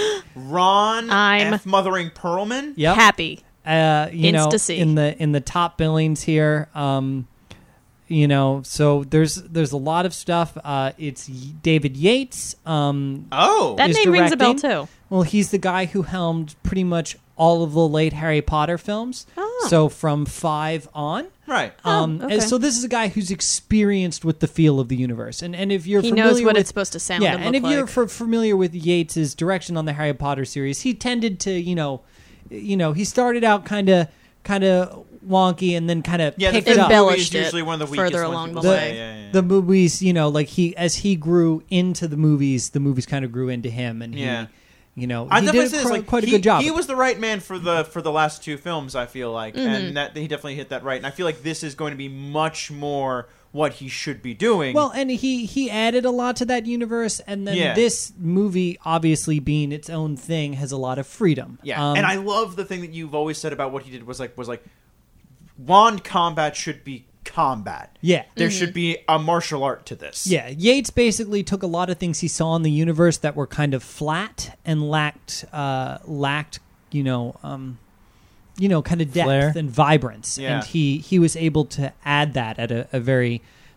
B: Ron
E: I'm
B: F. Mothering Perlman.
D: Yep.
E: Happy.
D: Uh, you know,
E: Insta-C.
D: in the in the top billings here. Um, you know, so there's there's a lot of stuff. Uh, it's Y- David Yates. Um,
B: Oh.
E: That
D: is
E: name rings a bell
D: directing.
E: too.
D: well, he's the guy who helmed pretty much all of the late Harry Potter films.
E: Oh.
D: So from five on.
B: right.
D: Um,
E: okay.
D: and so this is a guy who's experienced with the feel of the universe, and and if you're
E: He
D: familiar
E: knows what
D: with,
E: it's supposed to sound
D: yeah,
E: and
D: and
E: look
D: if you're
E: like.
D: f- familiar with Yates's direction on the Harry Potter series, he tended to, you know, you know, he started out kind of, kind of wonky, and then kind of
B: Yeah, the
D: picked
B: fifth
D: up.
B: movie
E: Embellished
B: is usually
E: it
B: one of the weakest
E: further
B: ones
E: along
B: people
E: the
D: the,
B: say.
E: way.
B: Yeah, yeah, yeah.
D: the movies, you know, like he as he grew into the movies, the movies kind of grew into him, and he,
B: Yeah.
D: you know,
B: I
D: he
B: definitely
D: did
B: say
D: a
B: this,
D: cr-
B: like,
D: quite a
B: he,
D: good job.
B: He
D: with
B: was the right man for the for the last two films. I feel like,
E: Mm-hmm.
B: and that he definitely hit that right. And I feel like this is going to be much more what he should be doing.
D: Well, and he he added a lot to that universe, and then
B: Yeah.
D: this movie, obviously being its own thing, has a lot of freedom.
B: yeah,
D: Um,
B: and I love the thing that you've always said about what he did was like was like wand combat should be combat.
D: yeah.
B: There should be a martial art to this.
D: Yeah, Yates basically took a lot of things he saw in the universe that were kind of flat and lacked, uh, lacked, you know, um, you know, kind of depth
F: Flair.
D: and vibrance,
B: Yeah.
D: and he he was able to add that at a, a very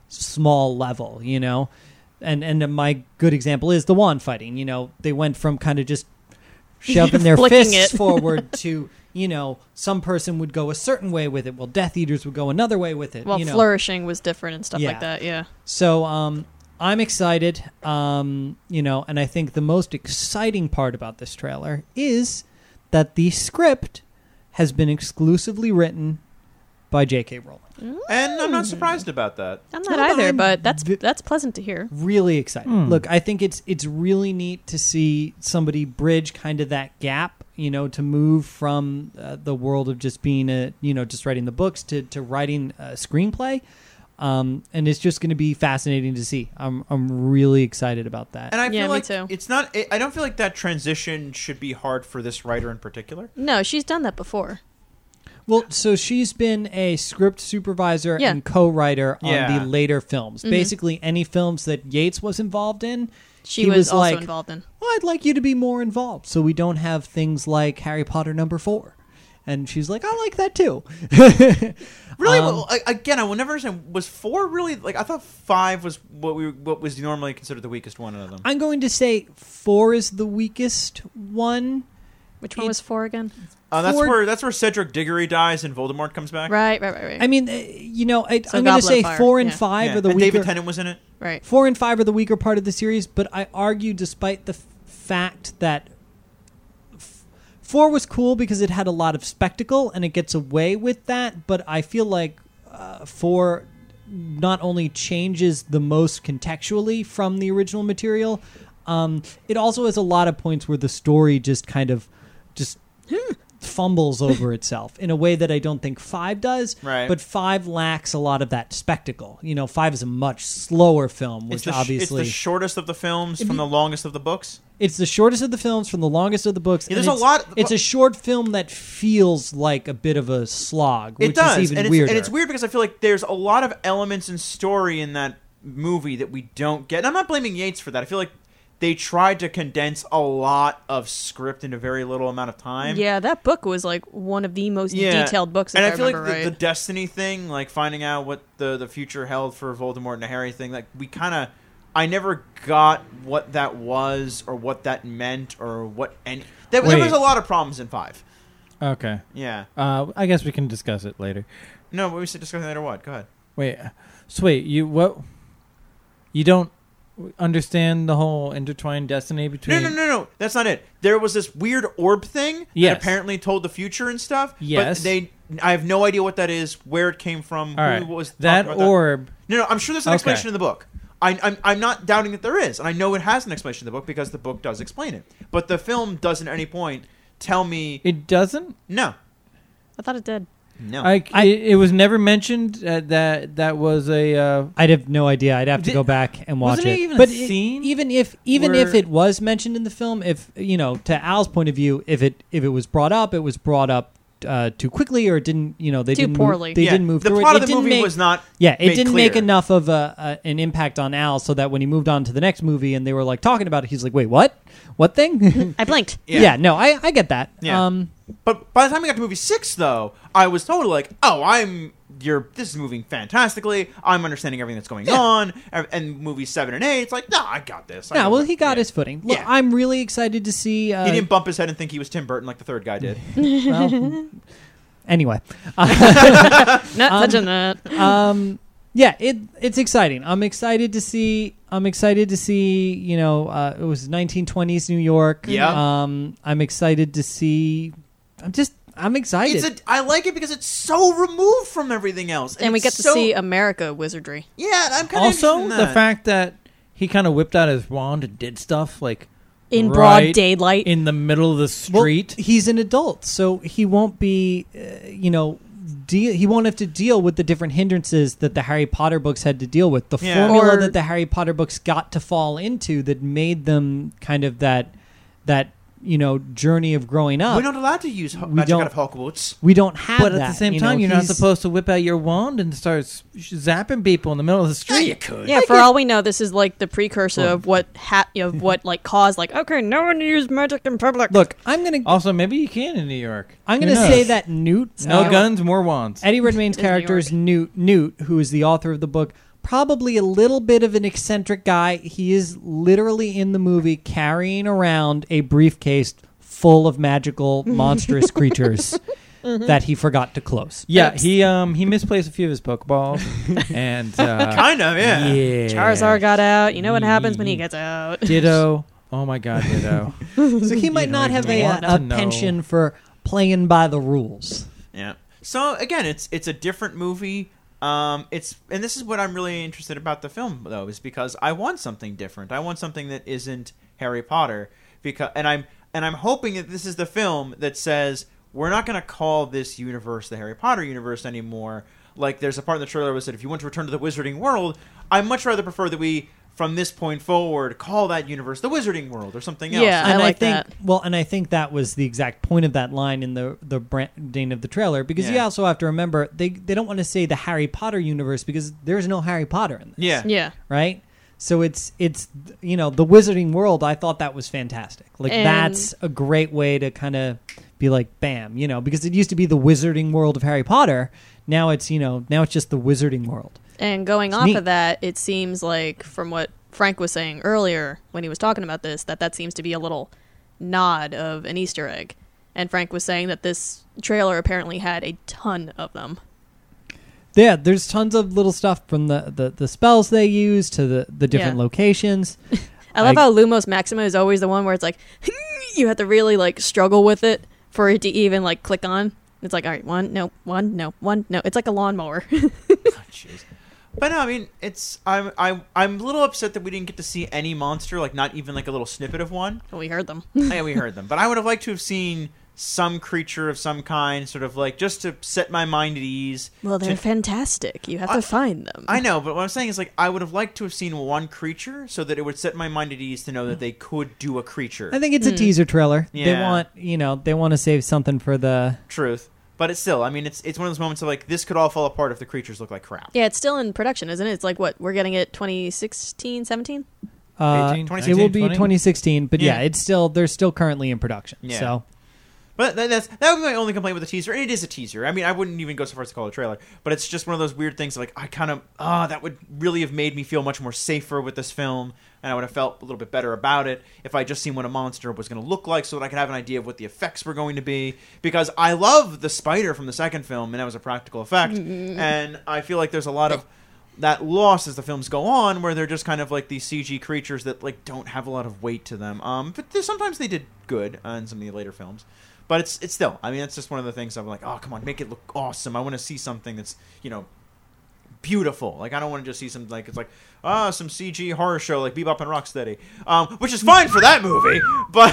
D: small level, you know, and and my good example is the wand fighting. You know, they went from kind of just shoving their
E: Flicking
D: fists
E: it.
D: forward to, you know, some person would go a certain way with it, while Death Eaters would go another way with it.
E: Well,
D: you know.
E: flourishing was different and stuff
D: Yeah.
E: like that. Yeah.
D: So um, I'm excited, um, you know, and I think the most exciting part about this trailer is that the script has been exclusively written by J K. Rowling.
B: and I'm not surprised about that.
E: I'm not
D: No,
E: either,
D: I'm
E: but that's
D: vi-
E: that's pleasant to hear.
D: Really excited.
F: Hmm.
D: Look, I think it's it's really neat to see somebody bridge kind of that gap, you know, to move from uh, the world of just being a, you know, just writing the books to, to writing a screenplay. Um, and it's just going to be fascinating to see. I'm I'm really excited about that.
B: And I
E: Yeah,
B: feel
E: me
B: like
E: too.
B: it's not. I don't feel like that transition should be hard for this writer in particular.
E: No, she's done that before.
D: Well, so she's been a script supervisor
E: Yeah.
D: and co-writer on
B: Yeah.
D: the later films.
E: Mhm.
D: Basically, any films that Yates was involved in,
E: She
D: he
E: was,
D: was
E: also
D: like,
E: involved in.
D: well, I'd like you to be more involved, so we don't have things like Harry Potter number four. And she's like, I like that too.
B: Really?
D: Um,
B: well, I, again, I will never understand. Was four really like? I thought five was what we what was normally considered the weakest one of them.
D: I'm going to say four is the weakest one.
E: Which one
D: it-
E: was four again?
B: Uh, that's
D: four-
B: where that's where Cedric Diggory dies and Voldemort comes back.
E: Right, right, right, right.
D: I mean, uh, you know, I,
E: So
D: I'm going to
E: Goblet
D: say
E: of Fire,
D: four and
E: yeah.
D: five
B: Yeah.
D: are the
B: and
D: weaker.
B: David Tennant was in it.
E: right.
D: Four and five are the weaker part of the series, but I argue, despite the f- fact that f- four was cool because it had a lot of spectacle and it gets away with that, but I feel like uh, four not only changes the most contextually from the original material, um, it also has a lot of points where the story just kind of just fumbles over itself in a way that I don't think five does.
B: Right.
D: But five lacks a lot of that spectacle. You know, five is a much slower film, which
B: It's the, sh-
D: obviously
B: it's the shortest of the films
D: If
B: from
D: you-
B: the longest of the books.
D: it's the shortest of the films from the longest of the books.
B: Yeah,
D: and
B: there's a
D: it's-
B: lot-
D: It's a short film that feels like a bit of a slog, which
B: It does,
D: is even
B: and, it's,
D: weirder.
B: and it's weird because I feel like there's a lot of elements and story in that movie that we don't get. And I'm not blaming Yates for that. I feel like they tried to condense a lot of script into very little amount of time.
E: Yeah, that book was like one of the most
B: Yeah.
E: detailed books. If
B: And
E: I,
B: I, feel like
E: remember
B: the,
E: right.
B: the Destiny thing, like finding out what the, the future held for Voldemort and the Harry thing, like we kind of, I never got what that was or what that meant or what any. There, there
F: Wait.
B: was a lot of problems in five.
F: Okay.
B: Yeah.
F: Uh, I guess we can discuss it later.
B: No, but we said discussing that or what? Go ahead.
F: Wait. So wait, you what? You don't understand the whole intertwined destiny between?
B: No, no, no, no. That's not it. There was this weird orb thing
F: Yes.
B: that apparently told the future and stuff.
F: Yes.
B: But they, I have no idea what that is, where it came from,
F: All
B: who
F: right.
B: was
F: that
B: talking about
F: orb.
B: That. No, no. I'm sure there's an
F: Okay.
B: explanation in the book. I, I'm, I'm not doubting that there is, and I know it has an explanation in the book because the book does explain it. But the film doesn't at any point tell me.
F: It doesn't.
B: No,
E: I thought it did.
B: no.
F: I,
D: I-
F: it, it was never mentioned uh, that that was a. Uh,
D: I'd have no idea. I'd have to
F: Did-
D: go back and watch
F: wasn't
D: it.
F: it even a
D: but
F: scene
D: even if even if
F: where-
D: it was mentioned in the film, if you know, to Al's point of view, if it if it was brought up, it was brought up uh, too quickly, or it didn't. You know, they
E: Too
D: didn't
E: poorly.
D: Move, they
B: yeah.
D: didn't move
B: the
D: through
B: plot
D: it.
B: of
D: It
B: the
D: didn't
B: movie
D: make,
B: was not.
D: Yeah, it
B: made
D: didn't
B: clear.
D: make enough of a, a an impact on Al, so that when he moved on to the next movie and they were like talking about it, he's like, "Wait, what? What thing?"
E: I blinked.
B: Yeah.
D: yeah. no, I I get that.
B: Yeah.
D: Um,
B: But by the time we got to movie six, though, I was totally like, "Oh, I'm you're. This is moving fantastically. I'm understanding everything that's going
D: Yeah.
B: on." And, and movies seven and eight, it's like, "No, I got this." I
D: yeah,
B: know
D: well,
B: what-
D: he got
B: yeah.
D: his footing. Look,
B: Yeah.
D: I'm really excited to see. Uh,
B: He didn't bump his head and think he was Tim Burton like the third guy did.
D: well, anyway.
E: Not touching that.
D: um yeah it it's exciting. I'm excited to see i'm excited to see you know uh it was nineteen twenties New York.
B: Yeah.
D: um I'm excited to see i'm just i'm excited.
B: It's a, I like it because it's so removed from everything else,
E: And we
B: it's
E: get to
B: so-
E: see America wizardry.
B: Yeah, I'm kind of
F: also, the fact that he kind of whipped out his wand and did stuff like
E: In broad
F: right
E: daylight.
F: in the middle of the
D: Well,
F: street.
D: he's an adult, so he won't be uh, you know deal he won't have to deal with the different hindrances that the Harry Potter books had to deal with, the
B: Yeah.
D: formula
E: Or-
D: that the Harry Potter books got to fall into that made them kind of that that you know journey of growing up.
B: we're not allowed to use ho-
D: We
B: magic
D: don't-
B: out of Hogwarts.
D: We don't have
F: But
D: that.
F: at the same
D: you
F: time,
D: know,
F: you're not
D: he's-
F: supposed to whip out your wand and start s- zapping people in the middle of the
B: Yeah, you
F: street.
B: could.
E: Yeah, for all we know, this is like the precursor of what ha- you know, of what like caused like okay, no one use magic in public.
D: Look, I'm gonna
F: Also, maybe you can in New York.
D: I'm
F: Who
D: gonna
F: knows?
D: say that Newt,
F: no
D: uh,
F: guns, more wands.
D: Eddie Redmayne's
E: It's New
D: character is
E: York.
D: Newt, Newt, who is the author of the book. Probably a little bit of an eccentric guy. He is literally in the movie carrying around a briefcase full of magical, monstrous creatures that he forgot to close.
F: Yeah,
E: Oops.
F: he um he misplaced a few of his Pokeballs, and uh,
B: Kind of, yeah.
F: yeah,
E: Charizard got out. You know what happens when he gets out.
F: Ditto. Oh my God, Ditto.
D: So he might
F: You
D: not
F: don't
D: have
F: even
D: a,
F: want
D: a
F: to know.
D: pension for playing by the rules.
B: Yeah. So again, it's it's a different movie. Um, it's and this is what I'm really interested about the film though, is because I want something different. I want something that isn't Harry Potter. Because and I'm and I'm hoping that this is the film that says we're not going to call this universe the Harry Potter universe anymore. Like there's a part in the trailer that said if you want to return to the Wizarding World, I much rather prefer that we from this point forward call that universe the Wizarding World or something else.
E: Yeah. I
D: and
E: like
D: I think
E: that.
D: well, and I think that was the exact point of that line in the the branding of the trailer, because you
B: Yeah.
D: also have to remember they they don't want to say the Harry Potter universe because there's no Harry Potter in this.
B: Yeah.
E: Yeah.
D: Right? So it's it's you know, the Wizarding World, I thought that was fantastic. Like
E: And-
D: that's a great way to kind of be like bam, you know, because it used to be the Wizarding World of Harry Potter. Now it's, you know, now it's just the Wizarding World.
E: And going
D: It's
E: off
D: neat.
E: of that, it seems like from what Frank was saying earlier when he was talking about this, that that seems to be a little nod of an Easter egg. And Frank was saying that this trailer apparently had a ton of them.
D: Yeah, there's tons of little stuff from the, the, the spells they use to the, the different
E: Yeah.
D: locations.
E: I love
D: I-
E: how Lumos Maxima is always the one where it's like you have to really like struggle with it for it to even like click on. It's like, all right, one, no, one, no, one, no. It's like a lawnmower.
B: Jeez. But no, I mean, it's I'm I I'm a little upset that we didn't get to see any monster, like not even like a little snippet of one.
E: we heard them.
B: Yeah, we heard them, but I would have liked to have seen some creature of some kind, sort of like just to set my mind at ease.
E: Well, they're
B: to-
E: fantastic. You have
B: I-
E: to find them.
B: I know, but what I'm saying is like I would have liked to have seen one creature so that it would set my mind at ease to know that they could do a creature.
D: I think it's a teaser trailer. They
B: Yeah.
D: want, you know, they want to save something for the
B: Truth, but it's still. I mean, it's it's one of those moments of like this could all fall apart if the creatures look like crap.
E: Yeah, it's still in production, isn't it? It's like what? We're getting it twenty sixteen, seventeen?
D: uh,
F: eighteen,
D: it will be
F: twenty?
D: twenty sixteen, but yeah.
B: Yeah.
D: it's still they're still currently in production.
B: Yeah.
D: So
B: But that, that's that would be my only complaint with the teaser. And it is a teaser. I mean, I wouldn't even go so far as to call it a trailer. But it's just one of those weird things. Like I kind of ah, oh, that would really have made me feel much more safer with this film, and I would have felt a little bit better about it if I just seen what a monster was going to look like, so that I could have an idea of what the effects were going to be. Because I love the spider from the second film, and that was a practical effect. Mm-hmm. And I feel like there's a lot of that loss as the films go on, where they're just kind of like these C G creatures that like don't have a lot of weight to them. Um, but sometimes they did good uh, in some of the later films. But it's it's still, I mean, it's just one of the things I'm like, oh, come on, make it look awesome. I want to see something that's, you know, beautiful. Like, I don't want to just see some, like, it's like, ah, oh, some C G horror show like Bebop and Rocksteady. Um, which is fine for that movie, but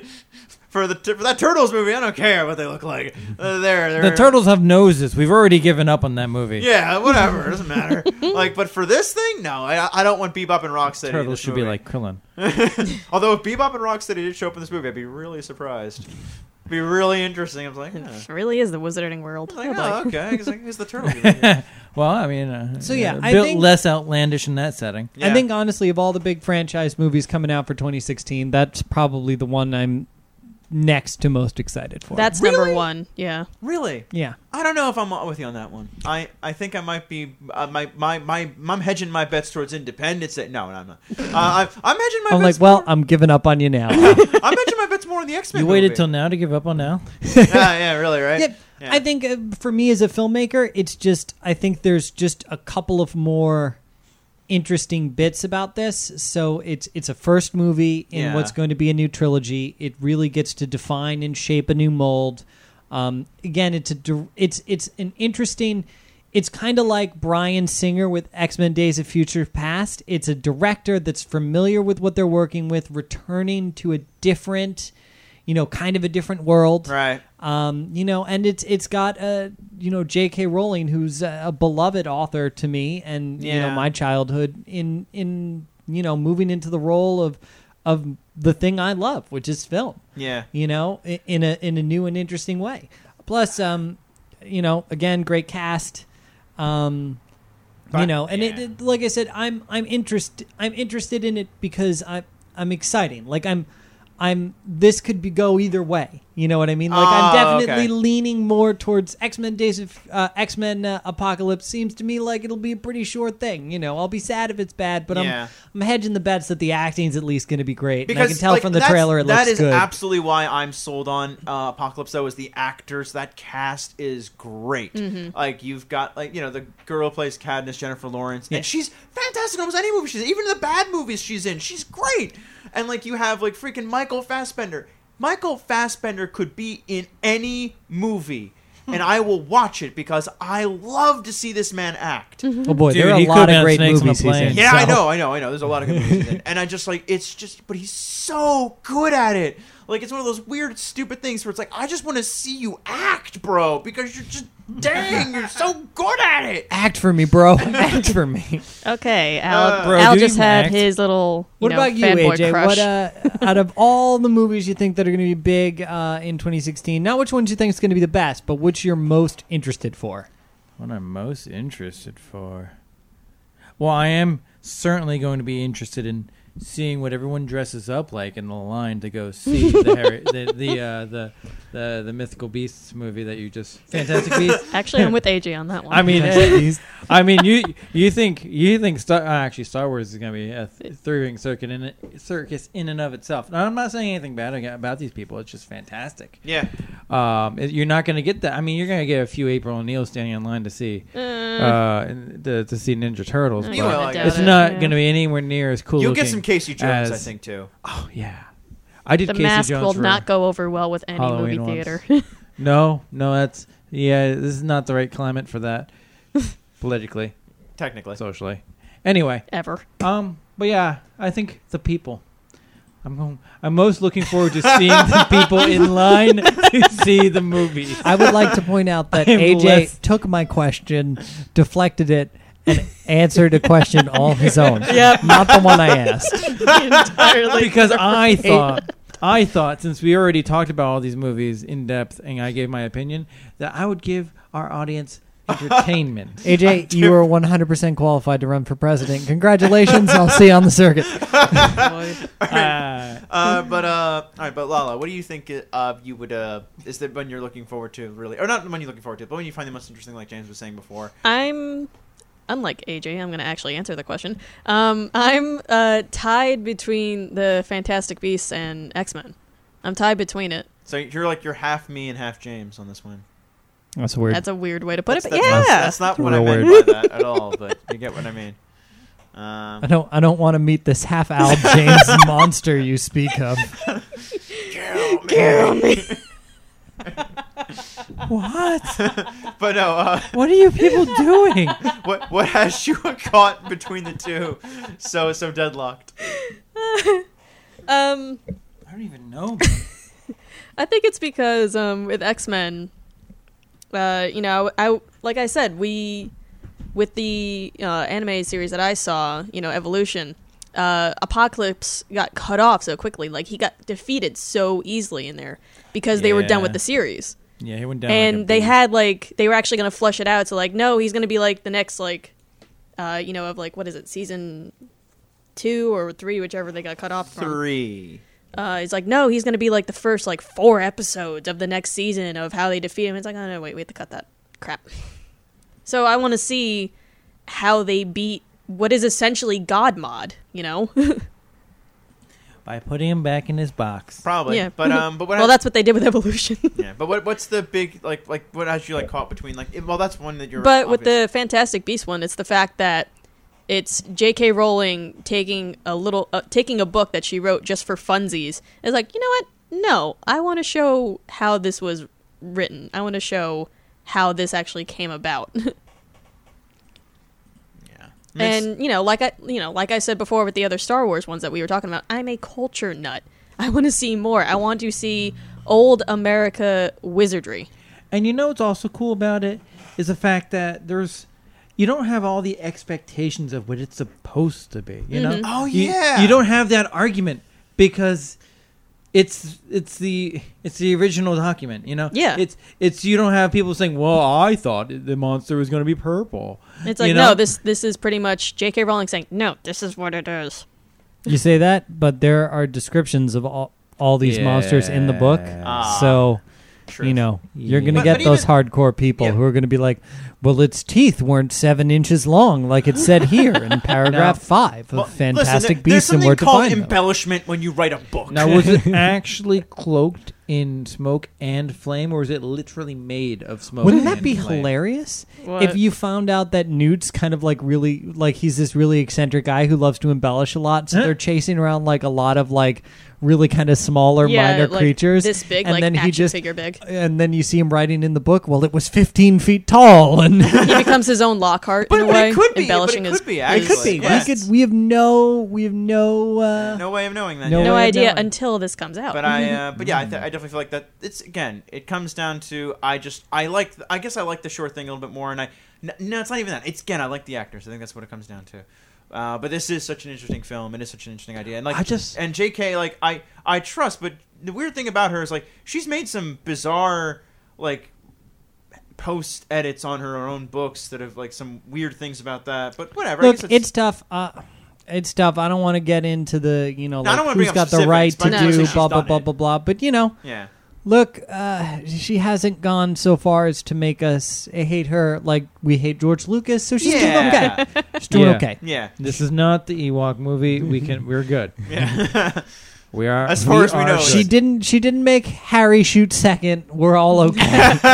B: for the for that Turtles movie, I don't care what they look like. Uh, they're, they're,
F: the Turtles have noses. We've already given up on that movie.
B: Yeah, whatever. It doesn't matter. Like, but for this thing, no, I, I don't want Bebop and Rocksteady.
F: Turtles should
B: movie.
F: be like Krillin.
B: Although if Bebop and Rocksteady did show up in this movie, I'd be really surprised. Be really interesting. I was like, yeah.
E: It really is the Wizarding World.
B: Like, oh, okay. It's like, it's the turtle.
F: Well, I mean, uh,
D: So, yeah,
F: uh,
D: I
F: built
D: think-
F: less outlandish in that setting.
B: Yeah.
D: I think, honestly, of all the big franchise movies coming out for twenty sixteen, that's probably the one I'm next to most excited for.
E: That's
B: Really?
E: number one. Yeah.
B: Really?
D: yeah.
B: I don't know if I'm with you on that one. I, I think I might be uh, my, my my I'm hedging my bets towards Independence Day. No, no, I'm not. Uh, I'm, I'm hedging my
D: I'm
B: bets.
D: like, well,
B: more,
D: I'm giving up on you now.
B: I'm hedging my bets more on the X-Men.
F: You waited
B: movie.
F: till now to give up on now?
B: yeah, yeah, really, right?
D: Yeah,
B: Yeah.
D: I think uh, for me as a filmmaker, it's just I think there's just a couple of more interesting bits about this. So it's it's a first movie in
B: Yeah.
D: what's going to be a new trilogy. It really gets to define and shape a new mold. Um, again, it's a dir- it's it's an interesting. It's kind of like Bryan Singer with X-Men Days of Future Past. It's a director that's familiar with what they're working with, returning to a different, you know, kind of a different world.
B: Right.
D: Um, you know, and it's it's got uh, you know, J K. Rowling, who's a, a beloved author to me, and you know,
B: Yeah.
D: my childhood in in you know, moving into the role of of the thing I love, which is film.
B: Yeah.
D: You know, i- in a in a new and interesting way. Plus, um, you know, again, great cast. Um, you
B: But-
D: know, and it,
B: yeah.
D: it, like I said, I'm I'm interested. I'm interested in it because I I'm exciting. Like I'm. I'm. This could be go either way. You know what I mean? Like I'm
B: Oh,
D: definitely
B: okay.
D: leaning more towards X-Men Days of uh, X-Men uh, Apocalypse. Seems to me like it'll be a pretty short thing. You know, I'll be sad if it's bad, but
B: Yeah.
D: I'm I'm hedging the bets that the acting's at least going to be great.
B: Because
D: and I can tell
B: like,
D: from the
B: that's-
D: trailer it
B: that
D: looks
B: is
D: good.
B: absolutely why I'm sold on uh, Apocalypse. Though, is the actors. That cast is great. Like you've got like you know the girl who plays Katniss, Jennifer Lawrence,
D: Yeah.
B: and she's fantastic in almost any movie she's in. Even in the bad movies she's in, she's great. And like you have like freaking Michael Fassbender. Michael Fassbender could be in any movie. And I will watch it because I love to see this man act.
D: Oh boy,
F: Dude,
D: there are
F: he
D: a lot
F: could be
D: of
F: on
D: great
F: Snakes on a
D: movies he's
F: Plane.
D: in.
B: Yeah, I
D: so-
B: know, I know, I know. There's a lot of good movies in it. And I just like it's just but he's so good at it. Like it's one of those weird stupid things where it's like I just want to see you act, bro, because you're just dang, you're so good at it.
D: Act for me, bro. Act for me.
E: Okay, Al,
B: Uh,
F: Bro,
E: Al
F: do
E: just
F: you
E: had
F: act?
E: his little you
D: What
E: know,
D: about you,
E: fanboy
D: A J?
E: crush.
D: What uh, out of all the movies you think that are going to be big uh, in twenty sixteen? Not which ones you think is going to be the best, but which you're most interested for.
F: What I'm most interested for. Well, I am certainly going to be interested in seeing what everyone dresses up like in the line to go see the Harry, the the, uh, the the the Mythical Beasts movie that you just Fantastic Beasts.
E: Actually, I'm with A J on that one.
F: I mean,
D: Fantastic
F: eh, I mean, you you think you think Star uh, actually Star Wars is going to be a th- three ring circuit in it, circus in and of itself. Now, I'm not saying anything bad aga- about these people. It's just fantastic.
B: Yeah.
F: Um, it- you're not going to get that. I mean, you're going to get a few April O'Neil standing in line to see
E: Uh,
F: uh, in- to, to see Ninja Turtles.
E: I
F: but
B: You will,
E: kinda
B: I
E: doubt
F: it's
E: it,
F: not
E: yeah.
F: going to be anywhere near as cool.
B: You'll get
F: looking
B: some Casey Jones, I
F: as-
B: think, too.
F: Oh yeah, I did
E: The
F: Casey
E: Mask
F: Jones
E: will
F: for-
E: not go over well with any
F: Halloween
E: movie
F: once.
E: theater.
F: No, no, that's yeah. This is not the right climate for that, politically,
B: Technically.
F: socially. Anyway,
E: Ever.
F: um, but yeah, I think the people. I'm going, I'm most looking forward to seeing the people in line to see the movie.
D: I would like to point out that
F: I am
D: A J
F: less-
D: took my question, deflected it, and answered a question all his own.
E: Yep.
D: Not the one I asked.
E: Entirely.
F: Because I thought, I thought, since we already talked about all these movies in depth, and I gave my opinion, that I would give our audience entertainment.
D: A J, you are one hundred percent qualified to run for president. Congratulations. I'll see you on the circuit.
F: Uh,
B: Uh, but uh, all right, but Lala, what do you think? Uh, you would uh, is the one you're looking forward to, really, or not the one you're looking forward to, but when you find the most interesting, like James was saying before?
E: I'm, unlike A J, I'm going to actually answer the question. Um, I'm uh, tied between the Fantastic Beasts and X-Men. I'm tied between it.
B: So you're like you're half me and half James on this one.
D: That's weird.
E: That's a weird way to put
B: That's,
E: it, but
B: that's
E: yeah.
B: not, that's not what I
D: Real
B: meant
D: weird.
B: by that at all. But you get what I mean. Um,
D: I don't. I don't want to meet this half Al James monster you speak of.
B: Kill me.
F: what?
B: But no. Uh,
F: What are you people doing?
B: what what has you caught between the two? So so deadlocked.
E: um,
F: I don't even know.
E: I think it's because um, with X-Men, uh, you know, I like I said, we with the uh, anime series that I saw, you know, Evolution, uh, Apocalypse got cut off so quickly. Like he got defeated so easily in there because they were done
F: Yeah.
E: with the series.
F: Yeah, he went down.
E: And
F: like a
E: they
F: beast.
E: had like they were actually going to flush it out. So like, no, he's going to be like the next like, uh, you know, of like what is it, season two or three, whichever they got cut off from.
B: Three.
E: Uh, he's like, no, he's going to be like the first like four episodes of the next season of how they defeat him. It's like, oh no, wait, we have to cut that crap. So I want to see how they beat what is essentially God Mod, you know?
F: by putting him back in his box.
B: Probably.
E: Yeah.
B: But um. But what?
E: Well,
B: has,
E: that's what they did with Evolution.
B: yeah. But what? What's the big like like what has you like caught between like? Well, that's one that you're.
E: But with
B: obvious-
E: the Fantastic Beast one, it's the fact that it's J K. Rowling taking a little, uh, taking a book that she wrote just for funsies. It's like, you know what? No, I want to show how this was written. I want to show how this actually came about.
B: yeah.
E: And you know, like I, you know, like I said before with the other Star Wars ones that we were talking about, I'm a culture nut. I want to see more. I want to see old America wizardry.
F: And you know what's also cool about it is the fact that there's you don't have all the expectations of what it's supposed to be. You know?
E: Mhm.
B: Oh,
F: You-
B: yeah.
F: You, don't have that argument because it's it's the it's the original document. You know?
E: Yeah.
F: It's it's you don't have people saying, "Well, I thought the monster was going to be purple."
E: It's like,
F: You know?
E: no, this this is pretty much J K. Rowling saying, no, this is what it is.
D: You say that, but there are descriptions of all, all these monsters in the book.
B: Ah.
D: So,
B: True.
D: you know, you're
F: Yeah.
D: going to
B: But-
D: get
B: but
D: those
B: even-
D: hardcore people
B: Yeah.
D: who are going to be like, well, its teeth weren't seven inches long, like it said here in paragraph
F: Now-
D: five of
B: Well,
D: Fantastic
B: listen, there-
D: Beasts and
B: There's
D: Where
B: something
D: to
B: called
D: Find Them.
B: embellishment when you write a book.
F: Now, was it actually cloaked in smoke and flame, or was it literally made of smoke?
D: Wouldn't that
F: and
D: be
F: flame?
D: hilarious
E: What?
D: if you found out that Newt's kind of like really like he's this really eccentric guy who loves to embellish a lot, so
F: Huh?
D: they're chasing around like a lot of like really kind of smaller
E: yeah,
D: minor
E: like
D: creatures
E: this big,
D: and
E: like
D: then
E: action
D: he just
E: figure big.
D: and then you see him writing in the book, well, it was fifteen feet tall, and
E: He becomes his own Lockhart
B: But-
E: in a
B: but it
E: way,
B: could be- but it
E: embellishing
B: could
E: his.
B: be,
E: his-
B: actually.
D: it could be.
B: Yes.
D: We could. We have no. We have no. Uh,
B: no way of knowing that.
D: No
B: yet.
E: no
D: way of
E: idea
D: knowing.
E: until this comes out.
B: But I, uh, but yeah, I, th- I definitely feel like that. It's again, it comes down to I just I like I guess I like the short thing a little bit more, and I n- no, it's not even that. It's again, I like the actors. I think that's what it comes down to. Uh, but this is such an interesting film. It is such an interesting idea, and like
F: I just-
B: and J K like I I trust, but the weird thing about her is like she's made some bizarre like post edits on her own books that have like some weird things about that. But whatever. I
D: look,
B: guess
D: it's tough. Uh, it's tough. I don't want to get into the you know
B: No, I
D: like
B: don't wanna bring
D: who's
B: up
D: got the
B: specifics,
D: right
B: but
D: to
E: I'm just
D: do
B: saying she's
D: blah blah
B: done
D: blah
B: it.
D: blah blah. But you know.
B: yeah.
D: Look, uh, she hasn't gone so far as to make us hate her like we hate George Lucas, so she's doing
B: Yeah.
D: okay. She's doing
F: Yeah.
D: okay.
B: Yeah.
F: This is not the Ewok movie. We can. We're good.
B: Yeah.
F: We are.
B: As far as we
F: are
B: know,
F: good.
D: She didn't. She didn't make Harry shoot second. We're all okay.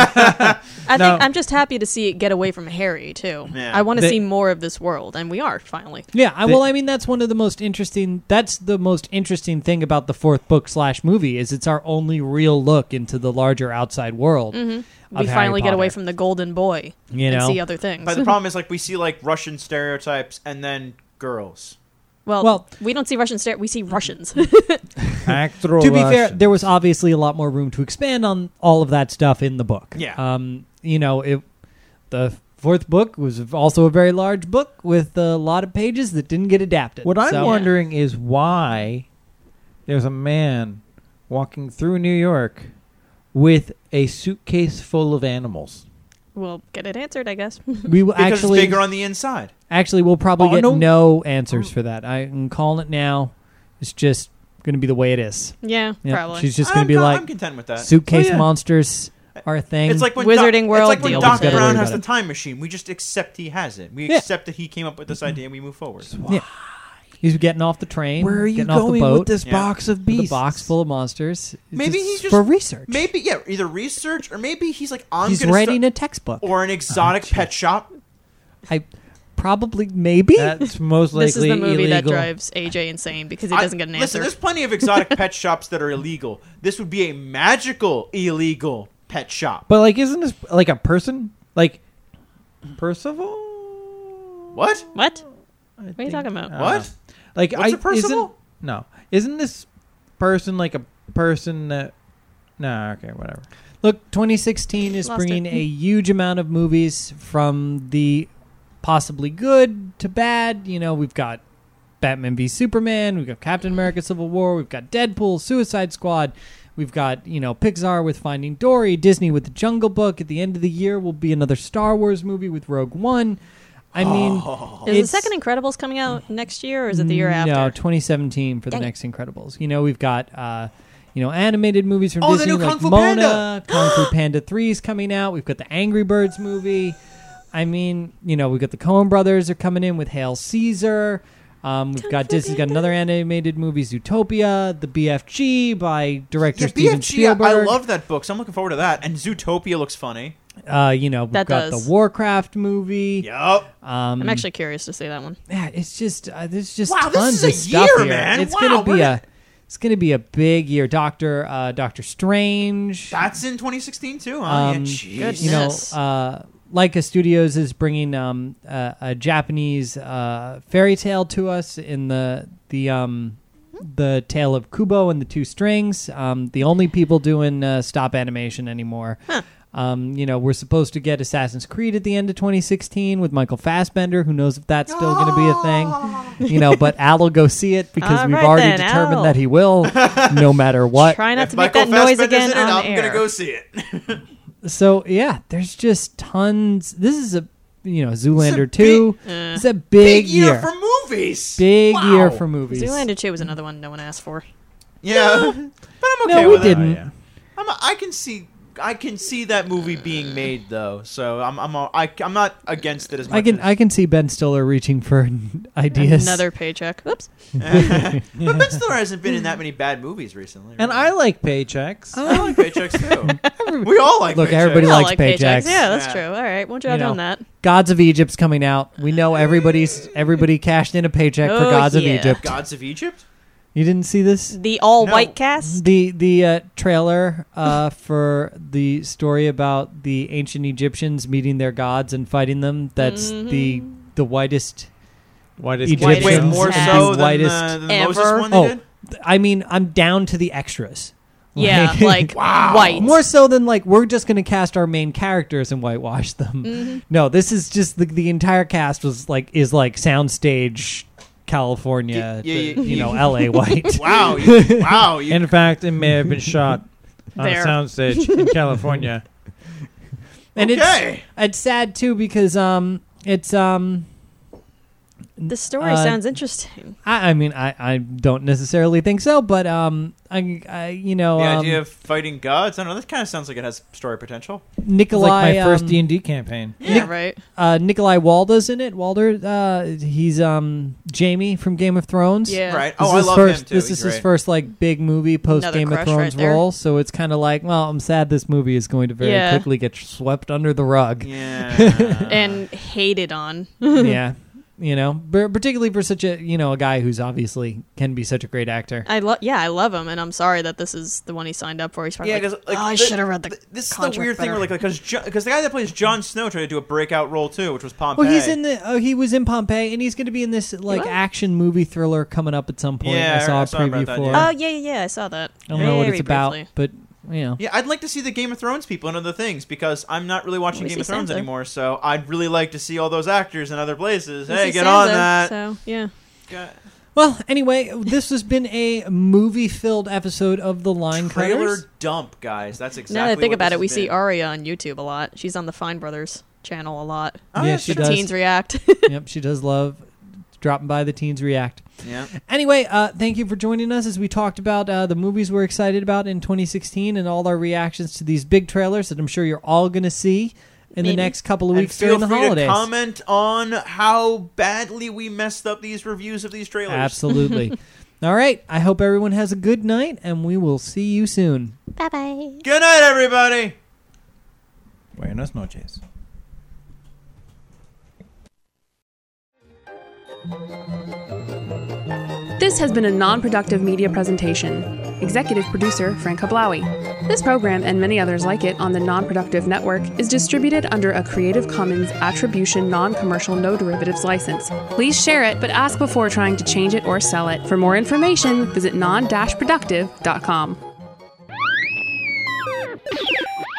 E: I
F: No.
E: think I'm just happy to see it get away from Harry too.
B: Yeah.
E: I want to
F: The-
E: see more of this world, and we are finally.
D: yeah. I,
F: The-
D: well, I mean, that's one of the most interesting. That's the most interesting thing about the fourth book slash movie is it's our only real look into the larger outside world.
E: hmm
D: of
E: We
D: Harry
E: finally get away
D: Potter.
E: from the golden boy
D: You
E: and
D: know.
E: see other things.
B: But the problem is, like, we see like Russian stereotypes and then girls.
E: well,
D: Well-
E: we don't see Russian stare. We see Russians.
F: Actor
D: To be fair,
F: Russian.
D: there was obviously a lot more room to expand on all of that stuff in the book.
B: Yeah.
D: Um, you know, it the fourth book was also a very large book with a lot of pages that didn't get adapted.
F: What I'm
D: So-
F: wondering is why there's a man walking through New York with a suitcase full of animals.
E: We'll get it answered, I guess.
D: We will
B: Because
D: actually,
B: it's bigger on the inside.
D: actually, we'll probably
F: Oh,
D: get
F: no.
D: no, answers for that. I'm calling it now. It's just going to be the way it is.
E: yeah,
D: Yeah,
E: probably.
D: she's just going
B: I'm
D: to be
B: con-
D: like
B: I'm content with that.
D: suitcase
F: Oh, yeah.
D: monsters are a thing.
B: It's like when
E: Wizarding
B: Doc,
E: World
B: It's like when
E: deal
B: Doc
E: with it.
B: Brown
D: Worry
B: has
D: about
B: the
D: it.
B: time machine. We just accept he has it. We
D: Yeah.
B: accept that he came up with this idea, and we move forward.
D: yeah. He's getting off the train.
F: Where are you
D: getting off the
F: going
D: boat
F: with this
B: Yeah.
F: box of
D: with
F: beasts?
D: a box full of monsters. It's
B: Maybe
D: just
B: he just-
D: for research.
B: Maybe yeah, either research or maybe he's like I'm
D: He's
B: gonna
D: writing
B: start,
D: a textbook.
B: or an exotic pet shop.
D: I probably maybe.
F: That's most likely
E: This is the movie that
F: illegal.
E: drives A J insane because he
B: I-
E: doesn't get an
B: Listen,
E: answer.
B: there's plenty of exotic pet shops that are illegal. This would be a magical illegal pet shop.
F: But like, isn't this like a person? Like Percival?
B: What?
E: What?
F: I
E: What are you
F: think-
E: talking about?
F: I don't
B: What?
F: know. Like,
B: What's
F: I,
B: a Percival?
F: Isn't, no, isn't this person like a person that? No, okay, whatever.
D: Look, twenty sixteen is
E: Lost
D: bringing
E: it.
D: a huge amount of movies from the possibly good to bad. You know, we've got Batman v Superman, we've got Captain America: Civil War, we've got Deadpool, Suicide Squad, we've got, you know, Pixar with Finding Dory, Disney with The Jungle Book. At the end of the year will be another Star Wars movie with Rogue One. I mean,
E: Is the
D: it's-
E: second Incredibles coming out next year, or is it the year after?
D: No, twenty seventeen for
E: Dang.
D: the next Incredibles. You know, we've got uh, you know, animated movies from
B: Oh, the
D: Disney
B: new
D: like
B: Kung Fu
D: Mona,
B: Panda.
D: Kung Fu Panda three is coming out. We've got the Angry Birds movie. I mean, you know, we've got the Coen brothers are coming in with Hail Caesar. Um, we've
E: Kung
D: got
E: Fu
D: Disney's got
E: Panda.
D: another animated movie, Zootopia, the B F G by director
B: Yeah,
D: Steven
B: B F G, I-
D: Spielberg.
B: I love that book, so I'm looking forward to that. And Zootopia looks funny.
D: Uh, you know, we've
E: That
D: got
E: does.
D: the Warcraft movie.
B: Yup.
D: Um,
E: I'm actually curious to see that one.
D: Yeah, it's just uh, there's just
B: Wow, this
D: tons
B: is a
D: of stuff
B: year,
D: here.
B: man.
D: It's
B: Wow,
D: gonna be
B: we're
D: a
B: gonna-
D: it's gonna be a big year. Doctor uh, Doctor Strange.
B: That's in twenty sixteen too, huh?
D: Um,
B: yeah, jeez.
E: Good.
D: You know,
E: Yes.
D: uh, Leica Studios is bringing um, a, a Japanese uh, fairy tale to us in the the um, the Tale of Kubo and the Two Strings. Um, the only people doing uh, stop animation anymore.
E: Huh.
D: Um, you know, we're supposed to get Assassin's Creed at the end of twenty sixteen with Michael Fassbender. Who knows if that's still going to be a thing? You know, but Al will go see it because
E: All
D: we've
E: right
D: already
E: then,
D: determined
E: Al.
D: that he will, no matter what.
E: Try not
B: If
E: to make
B: Michael
E: that noise
B: Fassbender's
E: again
B: in it,
E: on
B: I'm
E: air.
B: gonna go see it.
D: So yeah, there's just tons. This is a you know
B: It's a
D: Zoolander two.
E: Uh,
D: It's a big,
B: Big year,
D: year,
B: for movies.
D: big
B: Wow.
D: year for movies.
E: Zoolander two was another one no one asked for.
B: Yeah, but I'm
D: No,
B: okay
D: we
B: with
D: didn't.
B: it.
F: Oh, yeah.
B: I'm, I can see. I can see that movie being made though, so I'm I'm all- I, I'm not against it as much.
D: I can
B: as,
D: I can see Ben Stiller reaching for ideas.
E: Another paycheck. Oops.
B: but Ben Stiller hasn't been in that many bad movies recently.
F: And I like paychecks.
B: I like paychecks too. We all like
D: Look,
B: paychecks.
D: everybody
E: We all
D: likes
E: like
D: paychecks.
E: Yeah, that's
B: Yeah.
E: true. All right, won't you,
D: You
E: have
D: know.
E: done that?
D: Gods of Egypt's coming out. We know everybody's everybody cashed in a paycheck for
E: Oh,
D: Gods of
E: yeah.
D: Egypt.
B: Gods of Egypt.
D: You didn't see this?
E: The all
B: No.
E: white cast.
D: The the uh, trailer uh, for the story about the ancient Egyptians meeting their gods and fighting them. That's the the whitest.
F: What is
D: Egyptians
B: Wait,
D: Egyptians
B: more
D: and
B: so
D: the
B: than
D: whitest
B: the, than the
E: ever.
B: Moses one they
D: Oh,
B: did.
D: I mean, I'm down to the extras.
E: Yeah, like
B: Wow.
E: white.
D: More so than like we're just going to cast our main characters and whitewash them.
E: Mm-hmm.
D: No, this is just the the entire cast was like is like soundstage California,
B: Yeah, yeah,
D: the-
B: yeah.
D: you know, L A white.
B: Wow! You, wow! You,
F: In fact, it may have been shot on
E: There.
F: a soundstage in California.
D: And
B: okay.
D: it's it's sad too because um it's um
E: The story
D: Uh,
E: sounds interesting.
D: I, I mean I, I don't necessarily think so, but um I, I you know
B: the
D: um,
B: idea of fighting gods. I don't know. This kind of sounds like it has story potential.
F: It's
D: Nikolai
F: like my first
D: um,
F: D and D campaign.
E: Yeah, right.
D: uh, Nikolai Walda's in it. Walder, uh, he's um Jamie from Game of Thrones.
E: Yeah.
B: Right.
D: This
B: Oh, I
D: is
B: love
D: first,
B: him too.
D: This
B: He's
D: is his
B: great.
D: first like big movie post
E: Another
D: Game of
E: crush
D: Thrones
E: right there.
D: role, so it's kind of like, well, I'm sad this movie is going to very
E: Yeah.
D: quickly get swept under the rug.
B: Yeah.
E: And hated on.
D: Yeah, you know, but particularly for such a you know a guy who's obviously can be such a great actor.
E: I love. Yeah, I love him, and I'm sorry that this is the one he signed up for. He's probably
B: Yeah,
E: like,
B: because like,
E: oh, I
B: the-
E: should have read the.
B: th- This is the
E: contract
B: weird thing,
E: better.
B: where, like, because because the guy that plays Jon Snow tried to do a breakout role too, which was Pompey.
D: Well, he's in the. Oh, he was in Pompeii, and he's going to be in this like
E: What?
D: action movie thriller coming up at some point.
B: Yeah,
D: I saw
B: I
D: a
B: saw about
D: preview
B: that,
D: for.
B: yeah.
E: Oh yeah, yeah, yeah. I saw that.
D: I don't know what
E: Very
D: it's about,
E: briefly.
D: but you know.
B: Yeah, I'd like to see the Game of Thrones people and other things because I'm not really watching
E: We
B: Game
E: see
B: of Thrones
E: Sansa.
B: anymore. So I'd really like to see all those actors in other places.
E: We
B: hey,
E: see
B: get on
E: Sansa,
B: that.
E: So yeah,
B: Got-
D: Well, anyway, this has been a movie-filled episode of The Line
B: Trailer
D: Cutters.
B: dump, guys. That's exactly.
E: Now that I think
B: what
E: about
B: this
E: it, we
B: has
E: see
B: been.
E: Aria on YouTube a lot. She's on the Fine Brothers channel a lot.
B: Oh,
D: Yeah,
B: yeah,
D: she
B: sure.
D: does.
E: Teens react.
D: Yep, she does love dropping by the Teens React.
B: Yeah.
D: Anyway, uh, thank you for joining us as we talked about uh, the movies we're excited about in twenty sixteen and all our reactions to these big trailers that I'm sure you're all going to see in the
E: Maybe.
D: next couple of
B: And
D: weeks
B: feel
D: during the
B: free
D: holidays.
B: to comment on how badly we messed up these reviews of these trailers.
D: Absolutely. All right. I hope everyone has a good night, and we will see you soon.
E: Bye bye.
B: Good night, everybody.
F: Buenas noches.
G: This has been a non-productive media presentation. Executive producer Frank Hablawi. This program and many others like it on the Non-Productive Network is distributed under a Creative Commons Attribution Non-Commercial No Derivatives license. Please share it, but ask before trying to change it or sell it. For more information, visit non dash productive dot com.